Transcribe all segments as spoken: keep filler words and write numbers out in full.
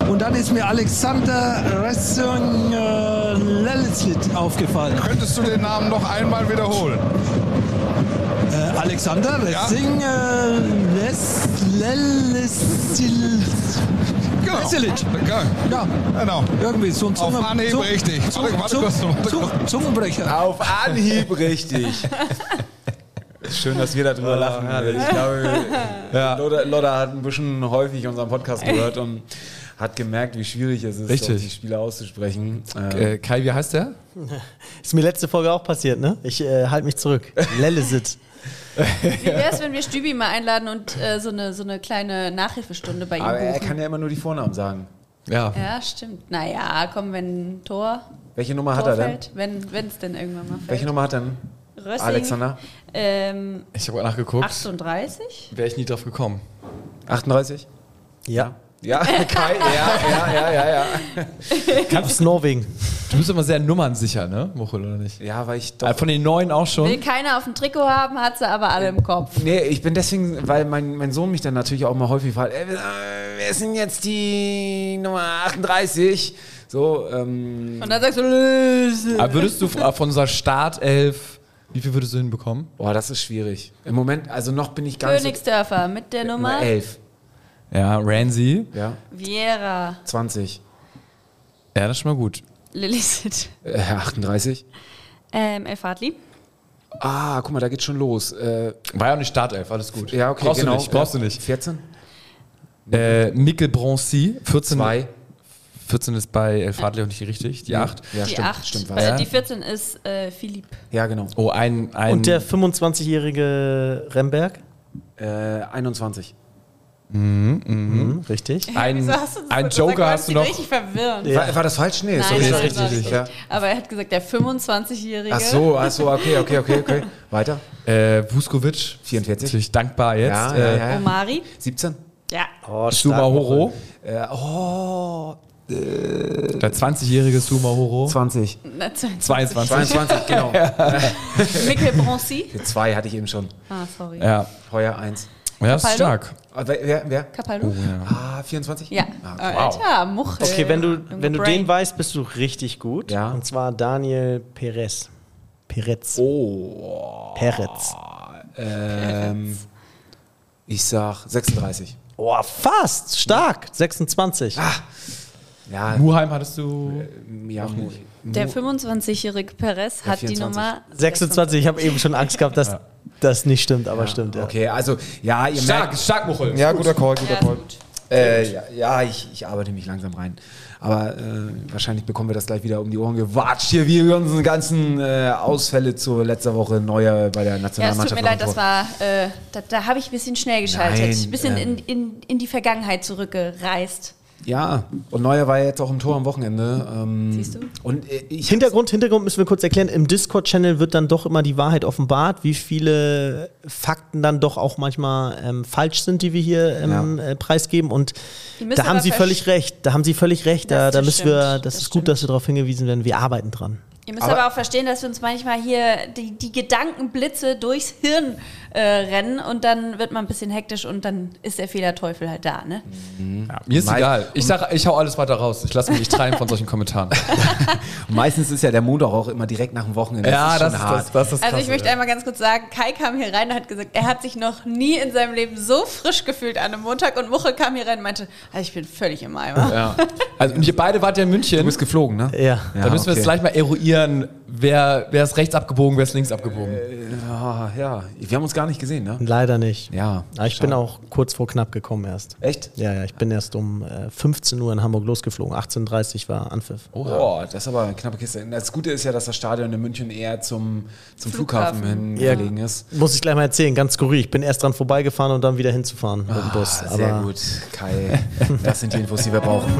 Und dann ist mir Alexander Ressing äh, Lellislit aufgefallen. Könntest du den Namen noch einmal wiederholen? Äh, Alexander Ressing Ja. äh, Les Lellislit. Genau. Lellislit. Ja, Ja, genau. irgendwie so ein Auf Zunge, Anhieb Zung- richtig. Zung- Warte, warte Zung- kurz, warte Zung- kurz. Zungenbrecher. Auf Anhieb richtig. Schön, dass wir darüber lachen. Ich glaube, Ja. Loda, Loda hat ein bisschen häufig unseren Podcast gehört und hat gemerkt, wie schwierig es ist, Richtig. doch die Spiele auszusprechen. Ähm, Äh, Kai, wie heißt der? Ist mir letzte Folge auch passiert, ne? Ich äh, halte mich zurück. Lellesit. Wie wäre es, wenn wir Stübi mal einladen und äh, so, eine, so eine kleine Nachhilfestunde bei ihm aber er buchen? kann ja immer nur die Vornamen sagen. Ja. Ja, stimmt. Naja, komm, wenn ein Tor, Welche Nummer hat Tor er denn? fällt, wenn es denn irgendwann mal fällt. Welche Nummer hat denn Rössing, Alexander? Ähm, Ich habe nachgeguckt. achtunddreißig? Wäre ich nie drauf gekommen. achtunddreißig? Ja. Ja, Kai, ja, ja, ja, ja, ja. Aus Norwegen. Du bist immer sehr nummernsicher, ne, Muchel, oder nicht? Ja, weil ich Äh, doch... Von den neuen auch schon. Will keiner auf dem Trikot haben, hat sie aber alle im Kopf. Nee, ich bin deswegen, weil mein, mein Sohn mich dann natürlich auch mal häufig fragt, äh, wer sind jetzt die Nummer achtunddreißig? So, ähm... Und dann sagst du, Löse. Aber würdest du f- von unserer Startelf, wie viel würdest du hinbekommen? Boah, das ist schwierig. Im Moment, also noch bin ich gar nicht Königsdörfer mit der so... Nummer elf. Ja, Ramsey. Ja, Vieira, zwanzig. Ja, das ist schon mal gut. Lillicet, Äh, achtunddreißig. ähm, El Fadli. Ah, guck mal, da geht's schon los. Äh, War ja auch nicht Startelf, alles gut. ja, okay, brauchst genau. du nicht, brauchst du nicht. vierzehn? Äh, Mikkel Broncy, vierzehn. Zwei. vierzehn ist bei El Fadli auch nicht richtig, die acht. Ja, die stimmt, acht. stimmt. Äh, Was. Ja. Die vierzehn ist äh, Philipp. Ja, genau. Oh, ein... ein Und der fünfundzwanzigjährige Remberg. Äh, einundzwanzig. Mhm, richtig. ein, Wieso hast du das ein so Joker gesagt? hast du Das noch... klingt richtig verwirrend. Ja. War, war das falsch? Nee, Nein, sorry, nein, das nein, ist war richtig. richtig. Ja. Aber er hat gesagt, der fünfundzwanzigjährige. Ach so, ach so, okay, okay, okay, okay. Weiter. Äh, Vuskovic. vierundvierzig. Natürlich dankbar jetzt. Ja, äh, ja, ja. Omari. siebzehn. Ja. Oh, Sumahoro. Äh, oh, Der zwanzigjährige Sumahoro. zwanzig. zweiundzwanzig. zweiundzwanzig, genau. Mikkel Broncy. Zwei hatte ich eben schon. Ah, sorry. Ja, Heuer eins. ja das ist Capaldo? stark. Ah, wer? wer, wer? Capaldo. Ah, vierundzwanzig? Ja. Ah, Äh, wow. Alter, Muchel. Okay, wenn du, Junge wenn du Brain. den weißt, bist du richtig gut. Ja. Und zwar Daniel Perez. Perez. Oh. Perez. Ähm, ich sag sechsunddreißig. Oh, fast. Stark. sechsundzwanzig. Ja, Muheim hattest du... ja Mu- Der Mu- fünfundzwanzigjährige Perez hat die vierundzwanzig. Nummer sechsundzwanzig. Ich habe eben schon Angst gehabt, dass das nicht stimmt, aber stimmt, ja. Okay, also, ja, ihr Stark, merkt... stark, Muchel. Ja, guter Call, guter Ja, ist Call. gut. Äh, ja, ja ich, ich arbeite mich langsam rein. Aber äh, wahrscheinlich bekommen wir das gleich wieder um die Ohren gewatscht hier, wie wir unsere ganzen äh, Ausfälle zur letzter Woche neue bei der Ja, es Nationalmannschaft. tut mir leid, noch das war, äh, da, da habe ich ein bisschen schnell geschaltet. Nein, ein bisschen ähm, in, in, in die Vergangenheit zurückgereist. Ja, und Neuer war ja jetzt auch im Tor am Wochenende. Ähm, Siehst du? Und äh, ich Hintergrund, Hintergrund müssen wir kurz erklären. Im Discord-Channel wird dann doch immer die Wahrheit offenbart, wie viele Fakten dann doch auch manchmal ähm, falsch sind, die wir hier ähm, Ja. äh, preisgeben. Und Die müssen da haben aber Sie versch- völlig recht. Da haben Sie völlig recht. Da, Das da müssen wir, stimmt, das, das ist gut, stimmt. dass wir darauf hingewiesen werden. Wir arbeiten dran. Ihr müsst aber, aber auch verstehen, dass wir uns manchmal hier die, die Gedankenblitze durchs Hirn äh, rennen und dann wird man ein bisschen hektisch und dann ist der Fehlerteufel halt da, ne? Ja, mir ist Mei- egal. Ich sag, ich hau alles weiter raus. Ich lasse mich nicht treiben von solchen Kommentaren. Und meistens ist ja der Montag auch immer direkt nach dem Wochenende. ja, schon das ist hart. das, das ist Also ich krasse, möchte ja. einmal ganz kurz sagen, Kai kam hier rein und hat gesagt, er hat sich noch nie in seinem Leben so frisch gefühlt an einem Montag und Muchel kam hier rein und meinte, also ich bin völlig im Eimer. Ja. Also, und ihr beide wart ja in München. Du bist geflogen, ne? Ja. Da müssen wir okay. jetzt gleich mal eruieren, wer, wer ist rechts abgebogen, wer ist links abgebogen. Ja, ja, wir haben uns gar nicht gesehen, ne? Leider nicht. Ja. Aber ich schade. bin auch kurz vor knapp gekommen erst. Echt? Ja, ja, ich bin erst um äh, fünfzehn Uhr in Hamburg losgeflogen. achtzehn Uhr dreißig war Anpfiff. Oh, das ist aber eine knappe Kiste. Das Gute ist ja, dass das Stadion in München eher zum, zum Flughafen, Flughafen. hin Ja. gelegen ist. Muss ich gleich mal erzählen, ganz skurril. Ich bin erst dran vorbeigefahren und dann wieder hinzufahren mit dem Bus. Ah, sehr Aber gut, Kai. Das sind die Infos, die wir brauchen.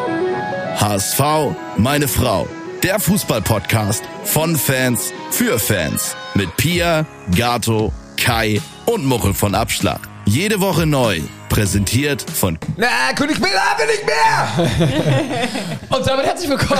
H S V, meine Frau. Der Fußball-Podcast von Fans für Fans. Mit Pia, Gato, Kai und Muchel von Abschlag. Jede Woche neu. Präsentiert von... Na, König Miller bin ich mehr! Und damit herzlich willkommen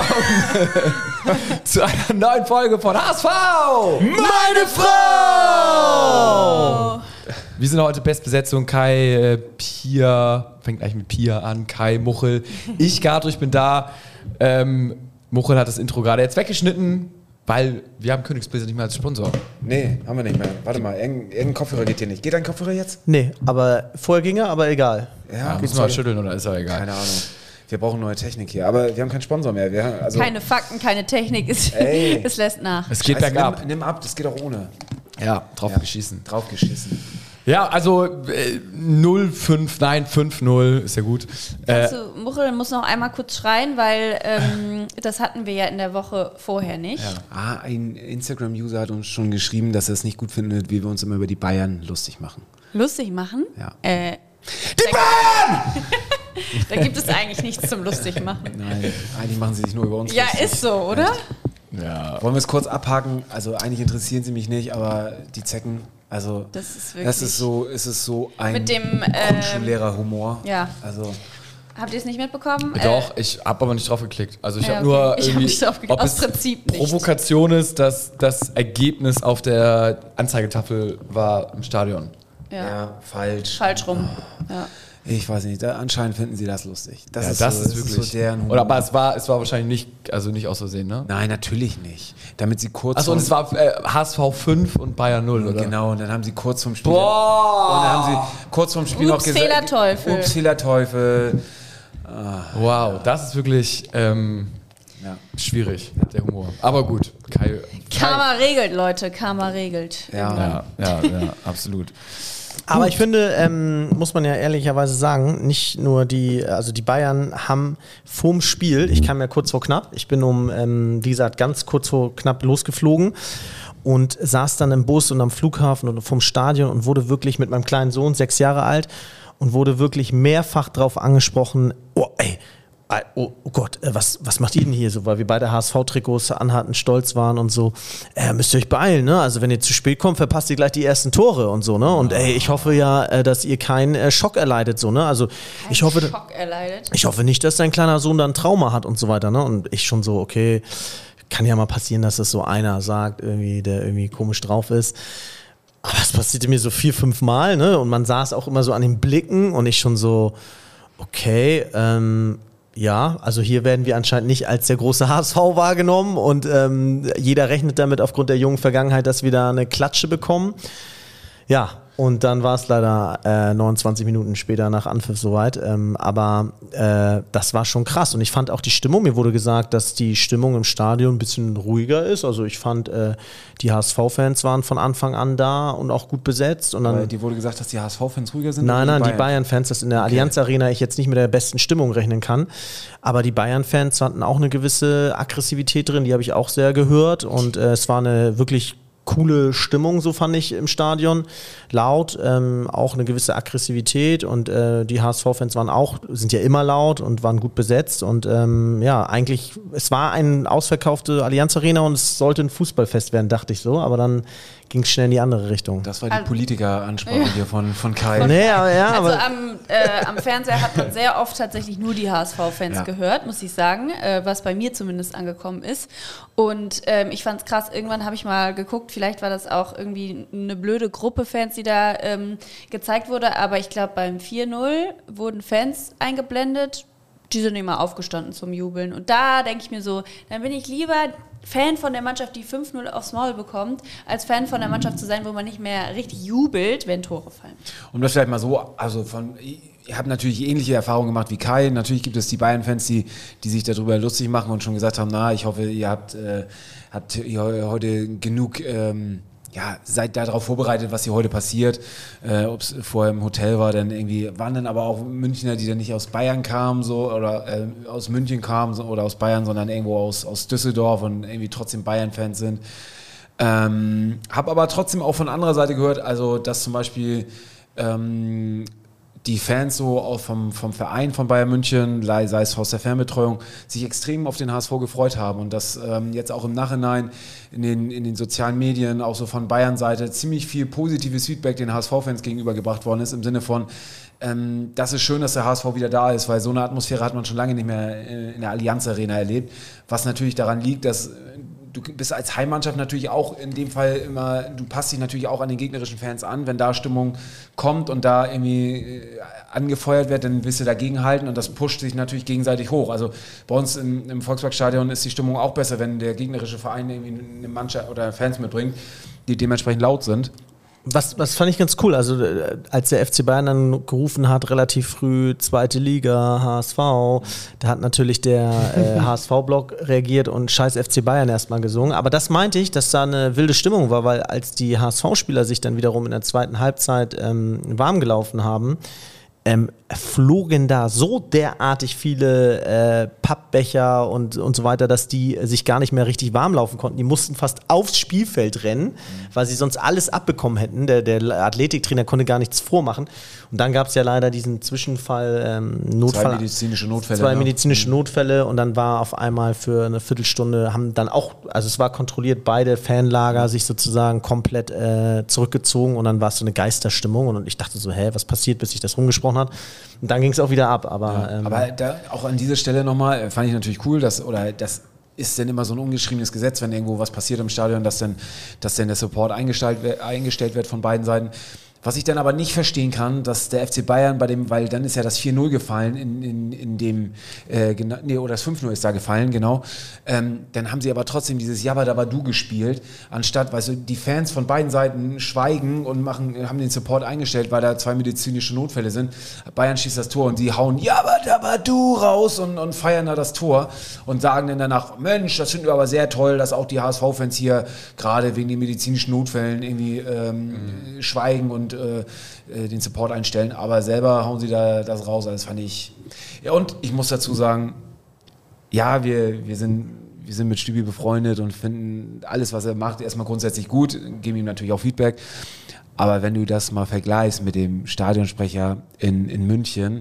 zu einer neuen Folge von H S V! Meine Frau! Wir sind heute Bestbesetzung, Kai, äh, Pia. fängt gleich mit Pia an, Kai, Muchel. Ich, Gato, ich bin da. Ähm, Muchel hat das Intro gerade jetzt weggeschnitten, weil wir haben Königsbläser nicht mehr als Sponsor. Nee, haben wir nicht mehr. Warte mal, irgendein, irgendein Kopfhörer geht hier nicht. Geht dein Kopfhörer jetzt? Nee, aber vorher ging er, aber egal. Ja, müssen wir mal schütteln oder ist auch egal. Keine Ahnung. Wir brauchen neue Technik hier, aber wir haben keinen Sponsor mehr. Wir haben, also, Keine Fakten, keine Technik, es, Ey. es lässt nach. Es geht Scheiße, bergab. Nimm, nimm ab, das geht auch ohne. Ja, drauf Ja. geschissen. Draufgeschissen. Ja, also äh, null fünf, nein, fünf null, ist ja gut. Äh, Also, Muchel muss noch einmal kurz schreien, weil ähm, das hatten wir ja in der Woche vorher nicht. Ah, ein Instagram-User hat uns schon geschrieben, dass er es nicht gut findet, wie wir uns immer über die Bayern lustig machen. Lustig machen? Ja. Äh, Die Bayern! da gibt es eigentlich nichts zum lustig machen. Nein, eigentlich machen sie sich nur über uns Ja, lustig. ist so, oder? ja. Wollen wir es kurz abhaken? Also eigentlich interessieren sie mich nicht, aber die Zecken, also Das ist wirklich. das ist so, es ist so ein Mit dem, ähm, Grundschullehrer-Humor. Ja. Also Habt ihr es nicht mitbekommen? Doch, ich habe aber nicht drauf geklickt. Also ich Ja, habe okay. nur Ich hab irgendwie, nicht drauf geklickt. ob Aus es Prinzip nicht. Provokation ist, dass das Ergebnis auf der Anzeigetafel war im Stadion. Äh, ja, ja. falsch. Falsch rum. Ja. Ich weiß nicht, da, anscheinend finden sie das lustig. Das Ja, ist, das so, ist das wirklich. ist so deren Humor. Oder aber es war, es war wahrscheinlich nicht, also nicht aus Versehen, ne? Nein, natürlich nicht. Damit sie kurz Achso, und es war äh, H S V fünf und Bayern null, oder? Genau, und dann haben sie kurz vom Spiel. Boah! Und dann haben sie kurz vom Spiel noch Ups, gesagt. Fehlerteufel. Ups, Fehlerteufel. Wow, das ist wirklich ähm, Ja. schwierig, der Humor. Aber gut, Kai. Karma regelt, Leute. Karma regelt. Ja. Ja, ja, ja, absolut. Aber ich finde, ähm, muss man ja ehrlicherweise sagen, nicht nur die, also die Bayern haben vorm Spiel, ich kam ja kurz vor knapp, ich bin um, ähm, wie gesagt, ganz kurz vor knapp losgeflogen und saß dann im Bus und am Flughafen und vom Stadion und wurde wirklich mit meinem kleinen Sohn, sechs Jahre alt, und wurde wirklich mehrfach drauf angesprochen, oh ey, Oh, oh Gott, äh, was, was macht ihr denn hier so? Weil wir beide H S V-Trikots anhatten, stolz waren und so. Äh, müsst ihr euch beeilen, ne? Also wenn ihr zu spät kommt, verpasst ihr gleich die ersten Tore und so, ne? Und ey, ich hoffe ja, äh, dass ihr keinen äh, Schock erleidet, so, ne? Also ich hoffe, Schock erleidet. ich hoffe nicht, dass dein kleiner Sohn dann Trauma hat und so weiter, ne? Und ich schon so, okay, kann ja mal passieren, dass das so einer sagt, irgendwie, der irgendwie komisch drauf ist. Aber das passierte mir so vier, fünf Mal, ne? Und man saß auch immer so an den Blicken und ich schon so, okay, ähm, ja, also hier werden wir anscheinend nicht als der große H S V wahrgenommen und ähm, jeder rechnet damit aufgrund der jungen Vergangenheit, dass wir da eine Klatsche bekommen. Ja, und dann war es leider äh, neunundzwanzig Minuten später nach Anpfiff soweit. Ähm, aber äh, das war schon krass. Und ich fand auch die Stimmung, mir wurde gesagt, dass die Stimmung im Stadion ein bisschen ruhiger ist. Also ich fand, äh, die H S V-Fans waren von Anfang an da und auch gut besetzt. Und dann, Weil dir wurde gesagt, dass die H S V-Fans ruhiger sind? nein, oder nein, die Bayern-Fans, dass in der Allianz Arena ich jetzt nicht mit der besten Stimmung rechnen kann. Aber die Bayern-Fans hatten auch eine gewisse Aggressivität drin, die habe ich auch sehr gehört. Und äh, es war eine wirklich coole Stimmung, so fand ich im Stadion. Laut, ähm, auch eine gewisse Aggressivität und äh, die H S V-Fans waren auch, sind ja immer laut und waren gut besetzt und ähm, ja, eigentlich, es war eine ausverkaufte Allianz Arena und es sollte ein Fußballfest werden, dachte ich so, aber dann ging es schnell in die andere Richtung. Das war die Also- Politiker-Ansprache hier von, von Kai. Nee, aber ja, Also aber am, äh, am Fernseher hat man sehr oft tatsächlich nur die H S V-Fans Ja. gehört, muss ich sagen, äh, was bei mir zumindest angekommen ist. Und ähm, ich fand es krass, irgendwann habe ich mal geguckt, vielleicht war das auch irgendwie eine blöde Gruppe Fans, die da ähm, gezeigt wurde, aber ich glaube beim vier null wurden Fans eingeblendet, die sind immer aufgestanden zum Jubeln. Und da denke ich mir so, dann bin ich lieber Fan von der Mannschaft, die fünf null aufs Maul bekommt, als Fan von der Mannschaft zu sein, wo man nicht mehr richtig jubelt, wenn Tore fallen. Um das vielleicht mal so, also von, ihr habt natürlich ähnliche Erfahrungen gemacht wie Kai. Natürlich gibt es die Bayern-Fans, die, die sich darüber lustig machen und schon gesagt haben, na, ich hoffe, ihr habt, äh, habt ihr heute genug, ähm, ja, seid darauf vorbereitet, was hier heute passiert. Äh, ob es vorher im Hotel war, dann irgendwie, waren dann aber auch Münchner, die dann nicht aus Bayern kamen, so, oder äh, aus München kamen so, oder aus Bayern, sondern irgendwo aus, aus Düsseldorf und irgendwie trotzdem Bayern-Fans sind. Ähm, hab aber trotzdem auch von anderer Seite gehört, also dass zum Beispiel ähm, die Fans so auch vom, vom Verein von Bayern München, sei es aus der Fernbetreuung, sich extrem auf den H S V gefreut haben und dass ähm, jetzt auch im Nachhinein in den, in den sozialen Medien, auch so von Bayern-Seite, ziemlich viel positives Feedback den H S V-Fans gegenübergebracht worden ist, im Sinne von, ähm, das ist schön, dass der H S V wieder da ist, weil so eine Atmosphäre hat man schon lange nicht mehr in der Allianz Arena erlebt, was natürlich daran liegt, dass du bist als Heimmannschaft natürlich auch in dem Fall immer, du passt dich natürlich auch an den gegnerischen Fans an, wenn da Stimmung kommt und da irgendwie angefeuert wird, dann willst du dagegen halten und das pusht sich natürlich gegenseitig hoch. Also bei uns im, im Volksparkstadion ist die Stimmung auch besser, wenn der gegnerische Verein irgendwie eine Mannschaft oder Fans mitbringt, die dementsprechend laut sind. Was, was fand ich ganz cool, also als der F C Bayern dann gerufen hat, relativ früh, zweite Liga, H S V, da hat natürlich der äh, H S V-Block reagiert und scheiß F C Bayern erstmal gesungen, aber das meinte ich, dass da eine wilde Stimmung war, weil als die H S V-Spieler sich dann wiederum in der zweiten Halbzeit ähm, warm gelaufen haben, Ähm, flogen da so derartig viele äh, Pappbecher und, und so weiter, dass die sich gar nicht mehr richtig warm laufen konnten. Die mussten fast aufs Spielfeld rennen, weil sie sonst alles abbekommen hätten. Der, der Athletiktrainer konnte gar nichts vormachen. Und dann gab es ja leider diesen Zwischenfall, ähm, Notfall. Zwei medizinische Notfälle. Zwei ne? medizinische Notfälle und dann war auf einmal für eine Viertelstunde, haben dann auch, also es war kontrolliert, beide Fanlager sich sozusagen komplett äh, zurückgezogen und dann war es so eine Geisterstimmung und ich dachte so, hä, was passiert, bis sich das rumgesprochen hat. Und dann ging es auch wieder ab. Aber, ja, ähm, aber da, auch an dieser Stelle nochmal, fand ich natürlich cool, dass, oder das ist denn immer so ein ungeschriebenes Gesetz, wenn irgendwo was passiert im Stadion, dass dann, dass dann der Support eingestellt, eingestellt wird von beiden Seiten. Was ich dann aber nicht verstehen kann, dass der F C Bayern bei dem, weil dann ist ja das vier null gefallen in, in, in dem, äh, gena- nee, oder das fünf null ist da gefallen, genau. Ähm, dann haben sie aber trotzdem dieses Jabba-Dabba-Du gespielt, anstatt, weißt du, die Fans von beiden Seiten schweigen und machen, haben den Support eingestellt, weil da zwei medizinische Notfälle sind. Bayern schießt das Tor und die hauen Jabba-Dabba-Du raus und, und feiern da das Tor und sagen dann danach, Mensch, das finden wir aber sehr toll, dass auch die H S V-Fans hier gerade wegen den medizinischen Notfällen irgendwie ähm, mhm. schweigen und äh, den Support einstellen, aber selber hauen sie da das raus, das fand ich. Ja, und ich muss dazu sagen, ja, wir, wir sind wir sind mit Stübi befreundet und finden alles, was er macht, erstmal grundsätzlich gut, geben ihm natürlich auch Feedback, aber wenn du das mal vergleichst mit dem Stadionsprecher in, in München,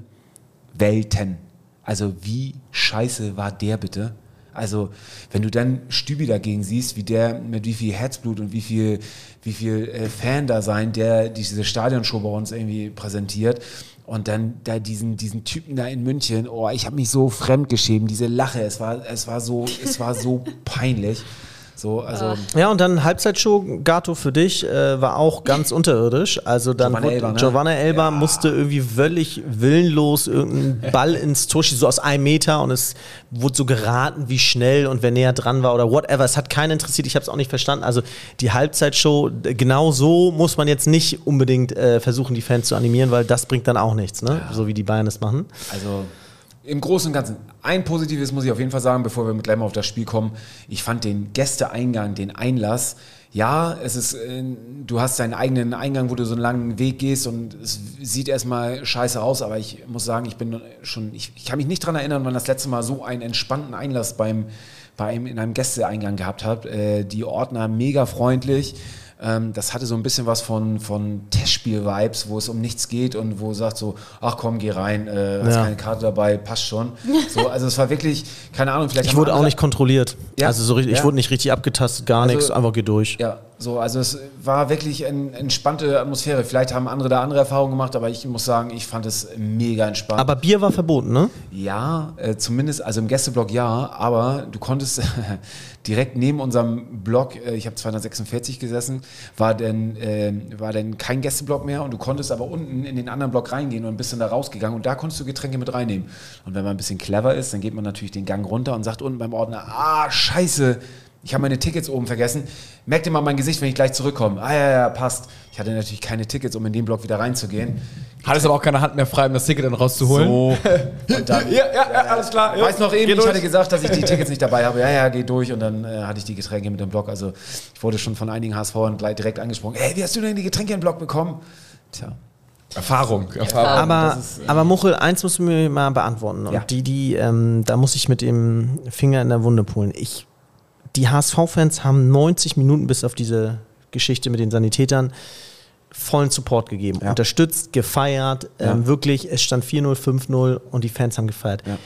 Welten, also wie scheiße war der bitte? Also, wenn du dann Stübi dagegen siehst, wie der mit wie viel Herzblut und wie viel, wie viel äh, Fan da sein, der diese Stadionshow bei uns irgendwie präsentiert und dann da diesen, diesen Typen da in München, oh, ich habe mich so fremdgeschämt, diese Lache, es war, es war so, es war so peinlich. So, also ja, und dann Halbzeitshow, Gato, für dich, äh, war auch ganz unterirdisch. Also dann Giovanna wurde, Elber, ne? Giovanna Elber Ja. musste irgendwie völlig willenlos irgendeinen Ball ins Tor schießen, so aus einem Meter und es wurde so geraten, wie schnell und wer näher dran war oder whatever. Es hat keinen interessiert, ich habe es auch nicht verstanden. Also die Halbzeitshow, genau so muss man jetzt nicht unbedingt äh, versuchen, die Fans zu animieren, weil das bringt dann auch nichts, ne? Ja. So wie die Bayern es machen. Also im Großen und Ganzen, ein Positives muss ich auf jeden Fall sagen, bevor wir gleich mal auf das Spiel kommen. Ich fand den Gästeeingang, den Einlass, ja, es ist, äh, du hast deinen eigenen Eingang, wo du so einen langen Weg gehst und es sieht erstmal scheiße aus, aber ich muss sagen, ich bin schon, ich, ich kann mich nicht daran erinnern, wann das letzte Mal so einen entspannten Einlass beim, bei einem, in einem Gästeeingang gehabt habe. Äh, die Ordner mega freundlich. Ähm, das hatte so ein bisschen was von, von Testspiel-Vibes, wo es um nichts geht und wo sagt so, ach komm, geh rein, äh, hast Ja. keine Karte dabei, passt schon. So, also es war wirklich, keine Ahnung, vielleicht Ich haben wurde auch andere- nicht kontrolliert. Ja. Also so richtig, ich Ja. wurde nicht richtig abgetastet, gar Also- nichts, einfach geh durch. Ja, so, also es war wirklich eine entspannte Atmosphäre. Vielleicht haben andere da andere Erfahrungen gemacht, aber ich muss sagen, ich fand es mega entspannt. Aber Bier war verboten, ne? Ja, äh, zumindest, also im Gästeblock ja, aber du konntest direkt neben unserem Block, äh, ich habe zweihundertsechsundvierzig gesessen, war denn, äh, war denn kein Gästeblock mehr und du konntest aber unten in den anderen Block reingehen und bist dann da rausgegangen und da konntest du Getränke mit reinnehmen. Und wenn man ein bisschen clever ist, dann geht man natürlich den Gang runter und sagt unten beim Ordner, ah, scheiße, ich habe meine Tickets oben vergessen. Merkt ihr mal mein Gesicht, wenn ich gleich zurückkomme. Ah ja, ja, passt. Ich hatte natürlich keine Tickets, um in den Block wieder reinzugehen. Hattest aber auch keine Hand mehr frei, um das Ticket dann rauszuholen. So. Und dann, Ja, ja, ja, alles klar. Ja. weiß noch eben, Geh ich durch. hatte gesagt, dass ich die Tickets nicht dabei habe. Ja, ja, geh durch. Und dann äh, hatte ich die Getränke mit dem Block. Also ich wurde schon von einigen H S V'ern gleich direkt angesprochen. Ey, wie hast du denn die Getränke im Block bekommen? Tja. Erfahrung, Erfahrung. Aber, das ist, äh, aber Muchel, eins musst du mir mal beantworten. Und Ja. die, die, ähm, da muss ich mit dem Finger in der Wunde polen. Ich, die H S V-Fans haben neunzig Minuten bis auf diese Geschichte mit den Sanitätern vollen Support gegeben. Ja. Unterstützt, gefeiert, Ja. ähm, wirklich, es stand vier null, fünf null und die Fans haben gefeiert. Ja.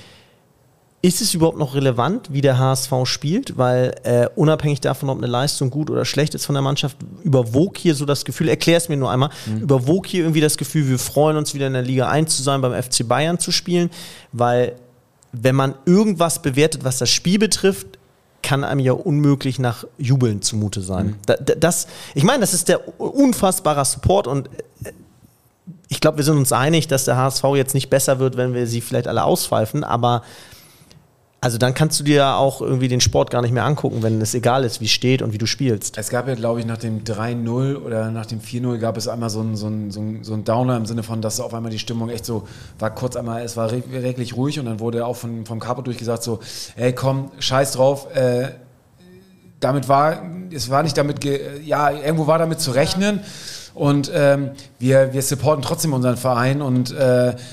Ist es überhaupt noch relevant, wie der H S V spielt? Weil äh, unabhängig davon, ob eine Leistung gut oder schlecht ist von der Mannschaft, überwog hier so das Gefühl, erklär es mir nur einmal, mhm. überwog hier irgendwie das Gefühl, wir freuen uns wieder in der Liga eins zu sein, beim F C Bayern zu spielen, weil wenn man irgendwas bewertet, was das Spiel betrifft, kann einem ja unmöglich nach Jubeln zumute sein. Mhm. Da, das, ich meine, das ist der unfassbare Support und ich glaube, wir sind uns einig, dass der H S V jetzt nicht besser wird, wenn wir sie vielleicht alle auspfeifen, aber also dann kannst du dir ja auch irgendwie den Sport gar nicht mehr angucken, wenn es egal ist, wie es steht und wie du spielst. Es gab ja, glaube ich, nach dem drei null oder nach dem vier null gab es einmal so einen so ein, so ein, so ein Downer im Sinne von, dass auf einmal die Stimmung echt so, war kurz einmal, es war wirklich ruhig und dann wurde auch von, vom Capo durchgesagt so, ey komm, scheiß drauf, äh, damit war, es war nicht damit, ge, ja, irgendwo war damit zu rechnen. Ja. Und ähm, wir, wir supporten trotzdem unseren Verein und äh, äh,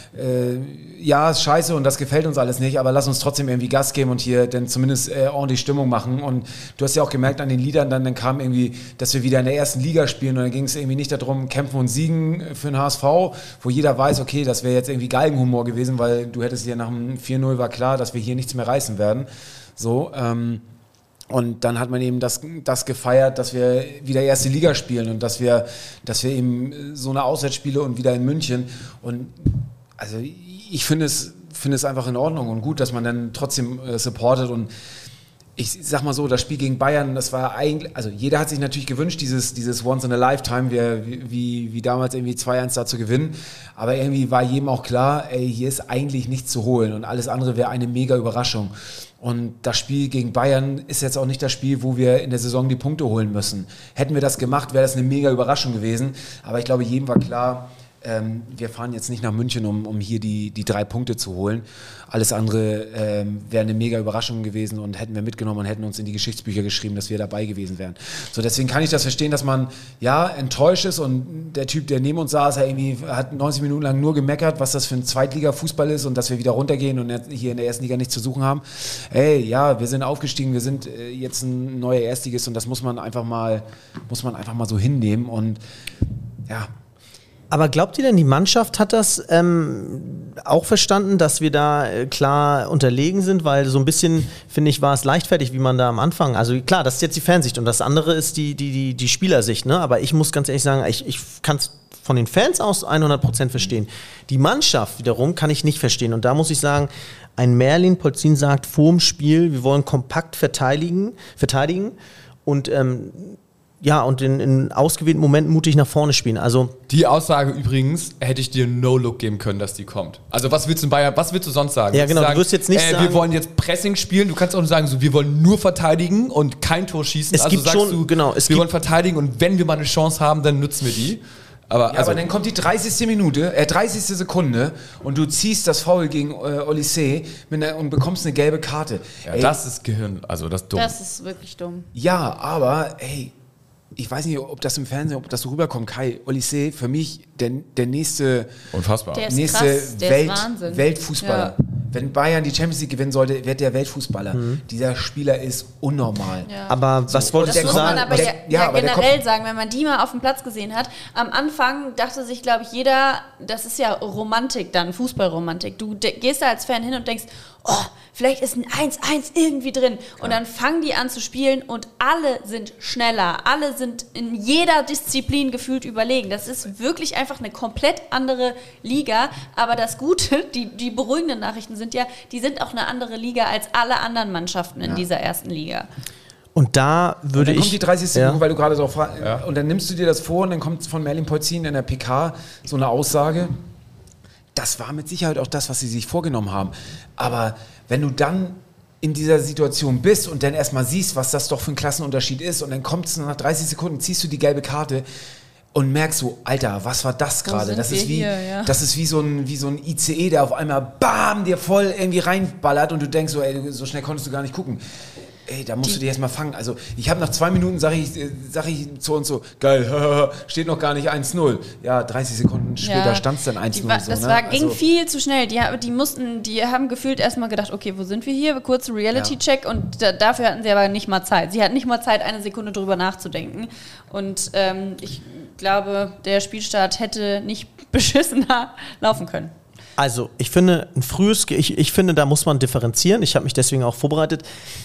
ja, ist scheiße und das gefällt uns alles nicht, aber lass uns trotzdem irgendwie Gas geben und hier dann zumindest äh, ordentlich Stimmung machen. Und du hast ja auch gemerkt an den Liedern, dann, dann kam irgendwie, dass wir wieder in der ersten Liga spielen und dann ging es irgendwie nicht darum, kämpfen und siegen für den H S V, wo jeder weiß, okay, das wäre jetzt irgendwie Galgenhumor gewesen, weil du hättest hier nach dem vier null war klar, dass wir hier nichts mehr reißen werden. So, ähm, und dann hat man eben das, das gefeiert, dass wir wieder erste Liga spielen und dass wir, dass wir eben so eine Auswärtsspiele und wieder in München. Und also ich finde es, finde es einfach in Ordnung und gut, dass man dann trotzdem äh, supportet. Und ich sag mal so, das Spiel gegen Bayern, das war eigentlich, also jeder hat sich natürlich gewünscht, dieses, dieses Once in a Lifetime, wie, wie, wie damals irgendwie zwei eins da zu gewinnen. Aber irgendwie war jedem auch klar, ey, hier ist eigentlich nichts zu holen und alles andere wäre eine mega Überraschung. Und das Spiel gegen Bayern ist jetzt auch nicht das Spiel, wo wir in der Saison die Punkte holen müssen. Hätten wir das gemacht, wäre das eine mega Überraschung gewesen. Aber ich glaube, jedem war klar, ähm, wir fahren jetzt nicht nach München, um, um hier die, die drei Punkte zu holen. Alles andere ähm, wäre eine mega Überraschung gewesen und hätten wir mitgenommen und hätten uns in die Geschichtsbücher geschrieben, dass wir dabei gewesen wären. So, deswegen kann ich das verstehen, dass man ja enttäuscht ist und der Typ, der neben uns saß, er irgendwie hat neunzig Minuten lang nur gemeckert, was das für ein Zweitliga-Fußball ist und dass wir wieder runtergehen und hier in der ersten Liga nichts zu suchen haben. Ey, ja, wir sind aufgestiegen, wir sind äh, jetzt ein neuer Erstligist und das muss man einfach mal, muss man einfach mal so hinnehmen und ja. Aber glaubt ihr denn, die Mannschaft hat das ähm, auch verstanden, dass wir da äh, klar unterlegen sind? Weil so ein bisschen, finde ich, war es leichtfertig, wie man da am Anfang, also klar, das ist jetzt die Fansicht und das andere ist die, die, die, die Spielersicht, ne? Aber ich muss ganz ehrlich sagen, ich, ich kann es von den Fans aus hundert Prozent verstehen. Die Mannschaft wiederum kann ich nicht verstehen und da muss ich sagen, ein Merlin Polzin sagt vor dem Spiel, wir wollen kompakt verteidigen, verteidigen und ähm, ja, und in, in ausgewählten Momenten mutig nach vorne spielen. Also die Aussage übrigens hätte ich dir No-Look geben können, dass die kommt. Also was willst du in Bayern, was willst du sonst sagen? Ja, genau, sagen, du wirst jetzt nicht äh, sagen, wir wollen jetzt Pressing spielen. Du kannst auch nur sagen, so, wir wollen nur verteidigen und kein Tor schießen. Es also gibt sagst schon, du, genau, es wir gibt wollen verteidigen und wenn wir mal eine Chance haben, dann nutzen wir die. Aber, ja, also, aber dann kommt die dreißigste Minute, äh, dreißigste Sekunde und du ziehst das Foul gegen äh, Olysee mit einer, und bekommst eine gelbe Karte. ja, ey, das ist Gehirn, also das ist dumm. Das ist wirklich dumm. Ja, aber ey, ich weiß nicht, ob das im Fernsehen, ob das so rüberkommt, Kai, Olysee, für mich der, der nächste, Unfassbar. Der ist nächste krass, der Welt, ist Wahnsinn. Weltfußballer. Ja. Wenn Bayern die Champions League gewinnen sollte, wird der Weltfußballer. Mhm. Dieser Spieler ist unnormal. Ja. aber was wolltest Das du muss sagen? man aber der- ja, ja, ja aber der generell kommt- sagen, wenn man die mal auf dem Platz gesehen hat. Am Anfang dachte sich, glaube ich, jeder, das ist ja Romantik dann, Fußballromantik. Du de- gehst da als Fan hin und denkst, oh, vielleicht ist ein eins eins irgendwie drin. Und dann fangen die an zu spielen und alle sind schneller. Alle sind in jeder Disziplin gefühlt überlegen. Das ist wirklich einfach eine komplett andere Liga. Aber das Gute, die, die beruhigenden Nachrichten sind ja, die sind auch eine andere Liga als alle anderen Mannschaften in dieser ersten Liga. Und da würde Und dann ich... kommt die dreißigste ja. Minute, weil du gerade so fra- Ja. und dann nimmst du dir das vor und dann kommt von Merlin Polzin in der P K so eine Aussage. Das war mit Sicherheit auch das, was sie sich vorgenommen haben. Aber wenn du dann in dieser Situation bist und dann erstmal siehst, was das doch für ein Klassenunterschied ist und dann kommt es nach dreißig Sekunden, ziehst du die gelbe Karte und merkst so, Alter, was war das Wo gerade? sind Das wir ist wie, hier, ja. das ist wie so ein, wie so ein I C E, der auf einmal bam, dir voll irgendwie reinballert und du denkst so, ey, du- so schnell konntest du gar nicht gucken. Ey, da musst du dir erstmal fangen. Also ich habe nach zwei Minuten, sage ich, äh, sag ich zu uns so, geil, steht noch gar nicht eins null. Ja, dreißig Sekunden später Ja. stand es dann eins Die null. war, so, das ne? war, ging Also- viel zu schnell. Die, ha- die mussten, die haben gefühlt erstmal gedacht, okay, wo sind wir hier? Kurze Reality-Check und da, dafür hatten sie aber nicht mal Zeit. Sie hatten nicht mal Zeit, eine Sekunde drüber nachzudenken. Und ähm, ich glaube, der Spielstart hätte nicht beschissener laufen können. Also, ich finde, ein frühes, Ge- ich, ich finde, da muss man differenzieren. Ich habe mich deswegen auch vorbereitet.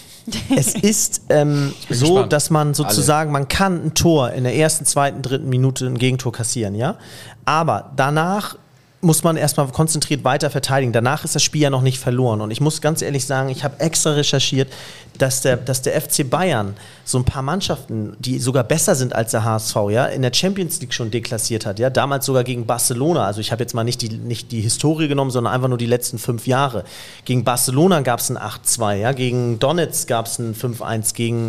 Es ist ähm, bin so, gespannt. dass man sozusagen, man kann ein Tor in der ersten, zweiten, dritten Minute ein Gegentor kassieren, ja. Aber danach muss man erstmal konzentriert weiter verteidigen. Danach ist das Spiel ja noch nicht verloren. Und ich muss ganz ehrlich sagen, ich habe extra recherchiert, dass der, dass der F C Bayern so ein paar Mannschaften, die sogar besser sind als der H S V, ja, in der Champions League schon deklassiert hat. Ja, damals sogar gegen Barcelona. Also ich habe jetzt mal nicht die, nicht die Historie genommen, sondern einfach nur die letzten fünf Jahre. Gegen Barcelona gab es ein acht zwei, ja, gegen Donetsk gab es ein fünf eins, gegen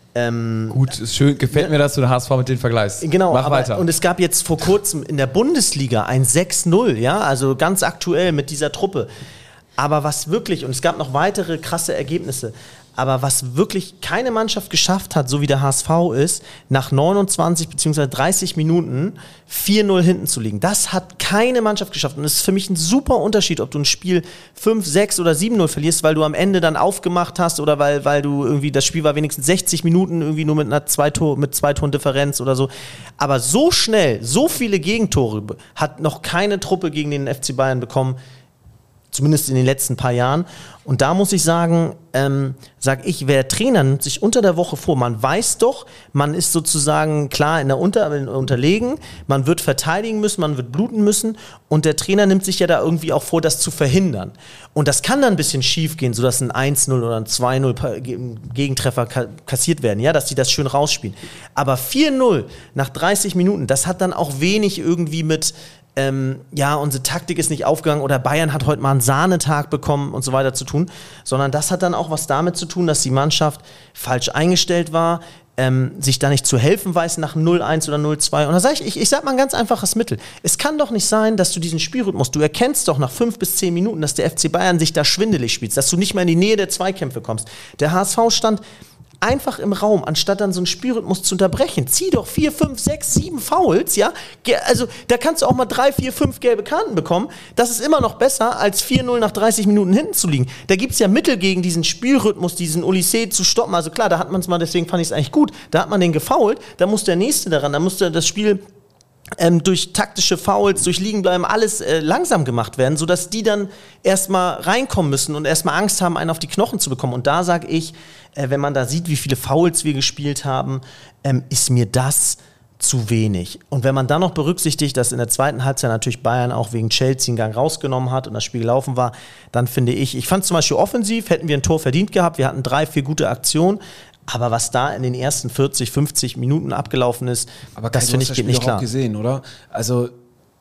Ähm, Gut, ist schön, gefällt mir, dass du den H S V mit denen vergleichst. Genau, Mach aber, weiter. Und es gab jetzt vor kurzem in der Bundesliga ein sechs null, ja, also ganz aktuell mit dieser Truppe. Aber was wirklich, und es gab noch weitere krasse Ergebnisse, aber was wirklich keine Mannschaft geschafft hat, so wie der H S V ist, nach neunundzwanzig bzw. dreißig Minuten vier null hinten zu liegen. Das hat keine Mannschaft geschafft. Und es ist für mich ein super Unterschied, ob du ein Spiel fünf, sechs oder sieben null verlierst, weil du am Ende dann aufgemacht hast oder weil, weil du irgendwie, das Spiel war wenigstens sechzig Minuten irgendwie nur mit einer zwei Tor, mit zwei Toren Differenz oder so. Aber so schnell, so viele Gegentore hat noch keine Truppe gegen den F C Bayern bekommen, zumindest in den letzten paar Jahren. Und da muss ich sagen, ähm, sag ich, wer Trainer nimmt sich unter der Woche vor, man weiß doch, man ist sozusagen klar in der Unter, in unterlegen, man wird verteidigen müssen, man wird bluten müssen und der Trainer nimmt sich ja da irgendwie auch vor, das zu verhindern. Und das kann dann ein bisschen schief gehen, sodass ein eins null oder ein zwei null Gegentreffer kassiert werden, ja, dass die das schön rausspielen. Aber vier null nach dreißig Minuten, das hat dann auch wenig irgendwie mit Ähm, ja, unsere Taktik ist nicht aufgegangen oder Bayern hat heute mal einen Sahnetag bekommen und so weiter zu tun, sondern das hat dann auch was damit zu tun, dass die Mannschaft falsch eingestellt war, ähm, sich da nicht zu helfen weiß nach null eins oder null zwei. Und da sage ich, ich, ich sag mal ein ganz einfaches Mittel. Es kann doch nicht sein, dass du diesen Spielrhythmus, du erkennst doch nach fünf bis zehn Minuten, dass der F C Bayern sich da schwindelig spielt, dass du nicht mehr in die Nähe der Zweikämpfe kommst. Der H S V stand einfach im Raum, anstatt dann so einen Spielrhythmus zu unterbrechen. Zieh doch vier, fünf, sechs, sieben Fouls, ja? Also da kannst du auch mal drei, vier, fünf gelbe Karten bekommen. Das ist immer noch besser, als vier null nach dreißig Minuten hinten zu liegen. Da gibt es ja Mittel gegen diesen Spielrhythmus, diesen Odyssee zu stoppen. Also klar, da hat man es mal, deswegen fand ich es eigentlich gut, da hat man den gefoult, da muss der Nächste daran, da muss der das Spiel Ähm, durch taktische Fouls, durch Liegenbleiben, alles äh, langsam gemacht werden, sodass die dann erstmal reinkommen müssen und erstmal Angst haben, einen auf die Knochen zu bekommen. Und da sage ich, äh, wenn man da sieht, wie viele Fouls wir gespielt haben, ähm, ist mir das zu wenig. Und wenn man dann noch berücksichtigt, dass in der zweiten Halbzeit natürlich Bayern auch wegen Chelsea einen Gang rausgenommen hat und das Spiel gelaufen war, dann finde ich, ich fand zum Beispiel offensiv, hätten wir ein Tor verdient gehabt, wir hatten drei, vier gute Aktionen, aber was da in den ersten vierzig, fünfzig Minuten abgelaufen ist, aber das finde ich geht nicht klar. Auch gesehen, oder? Also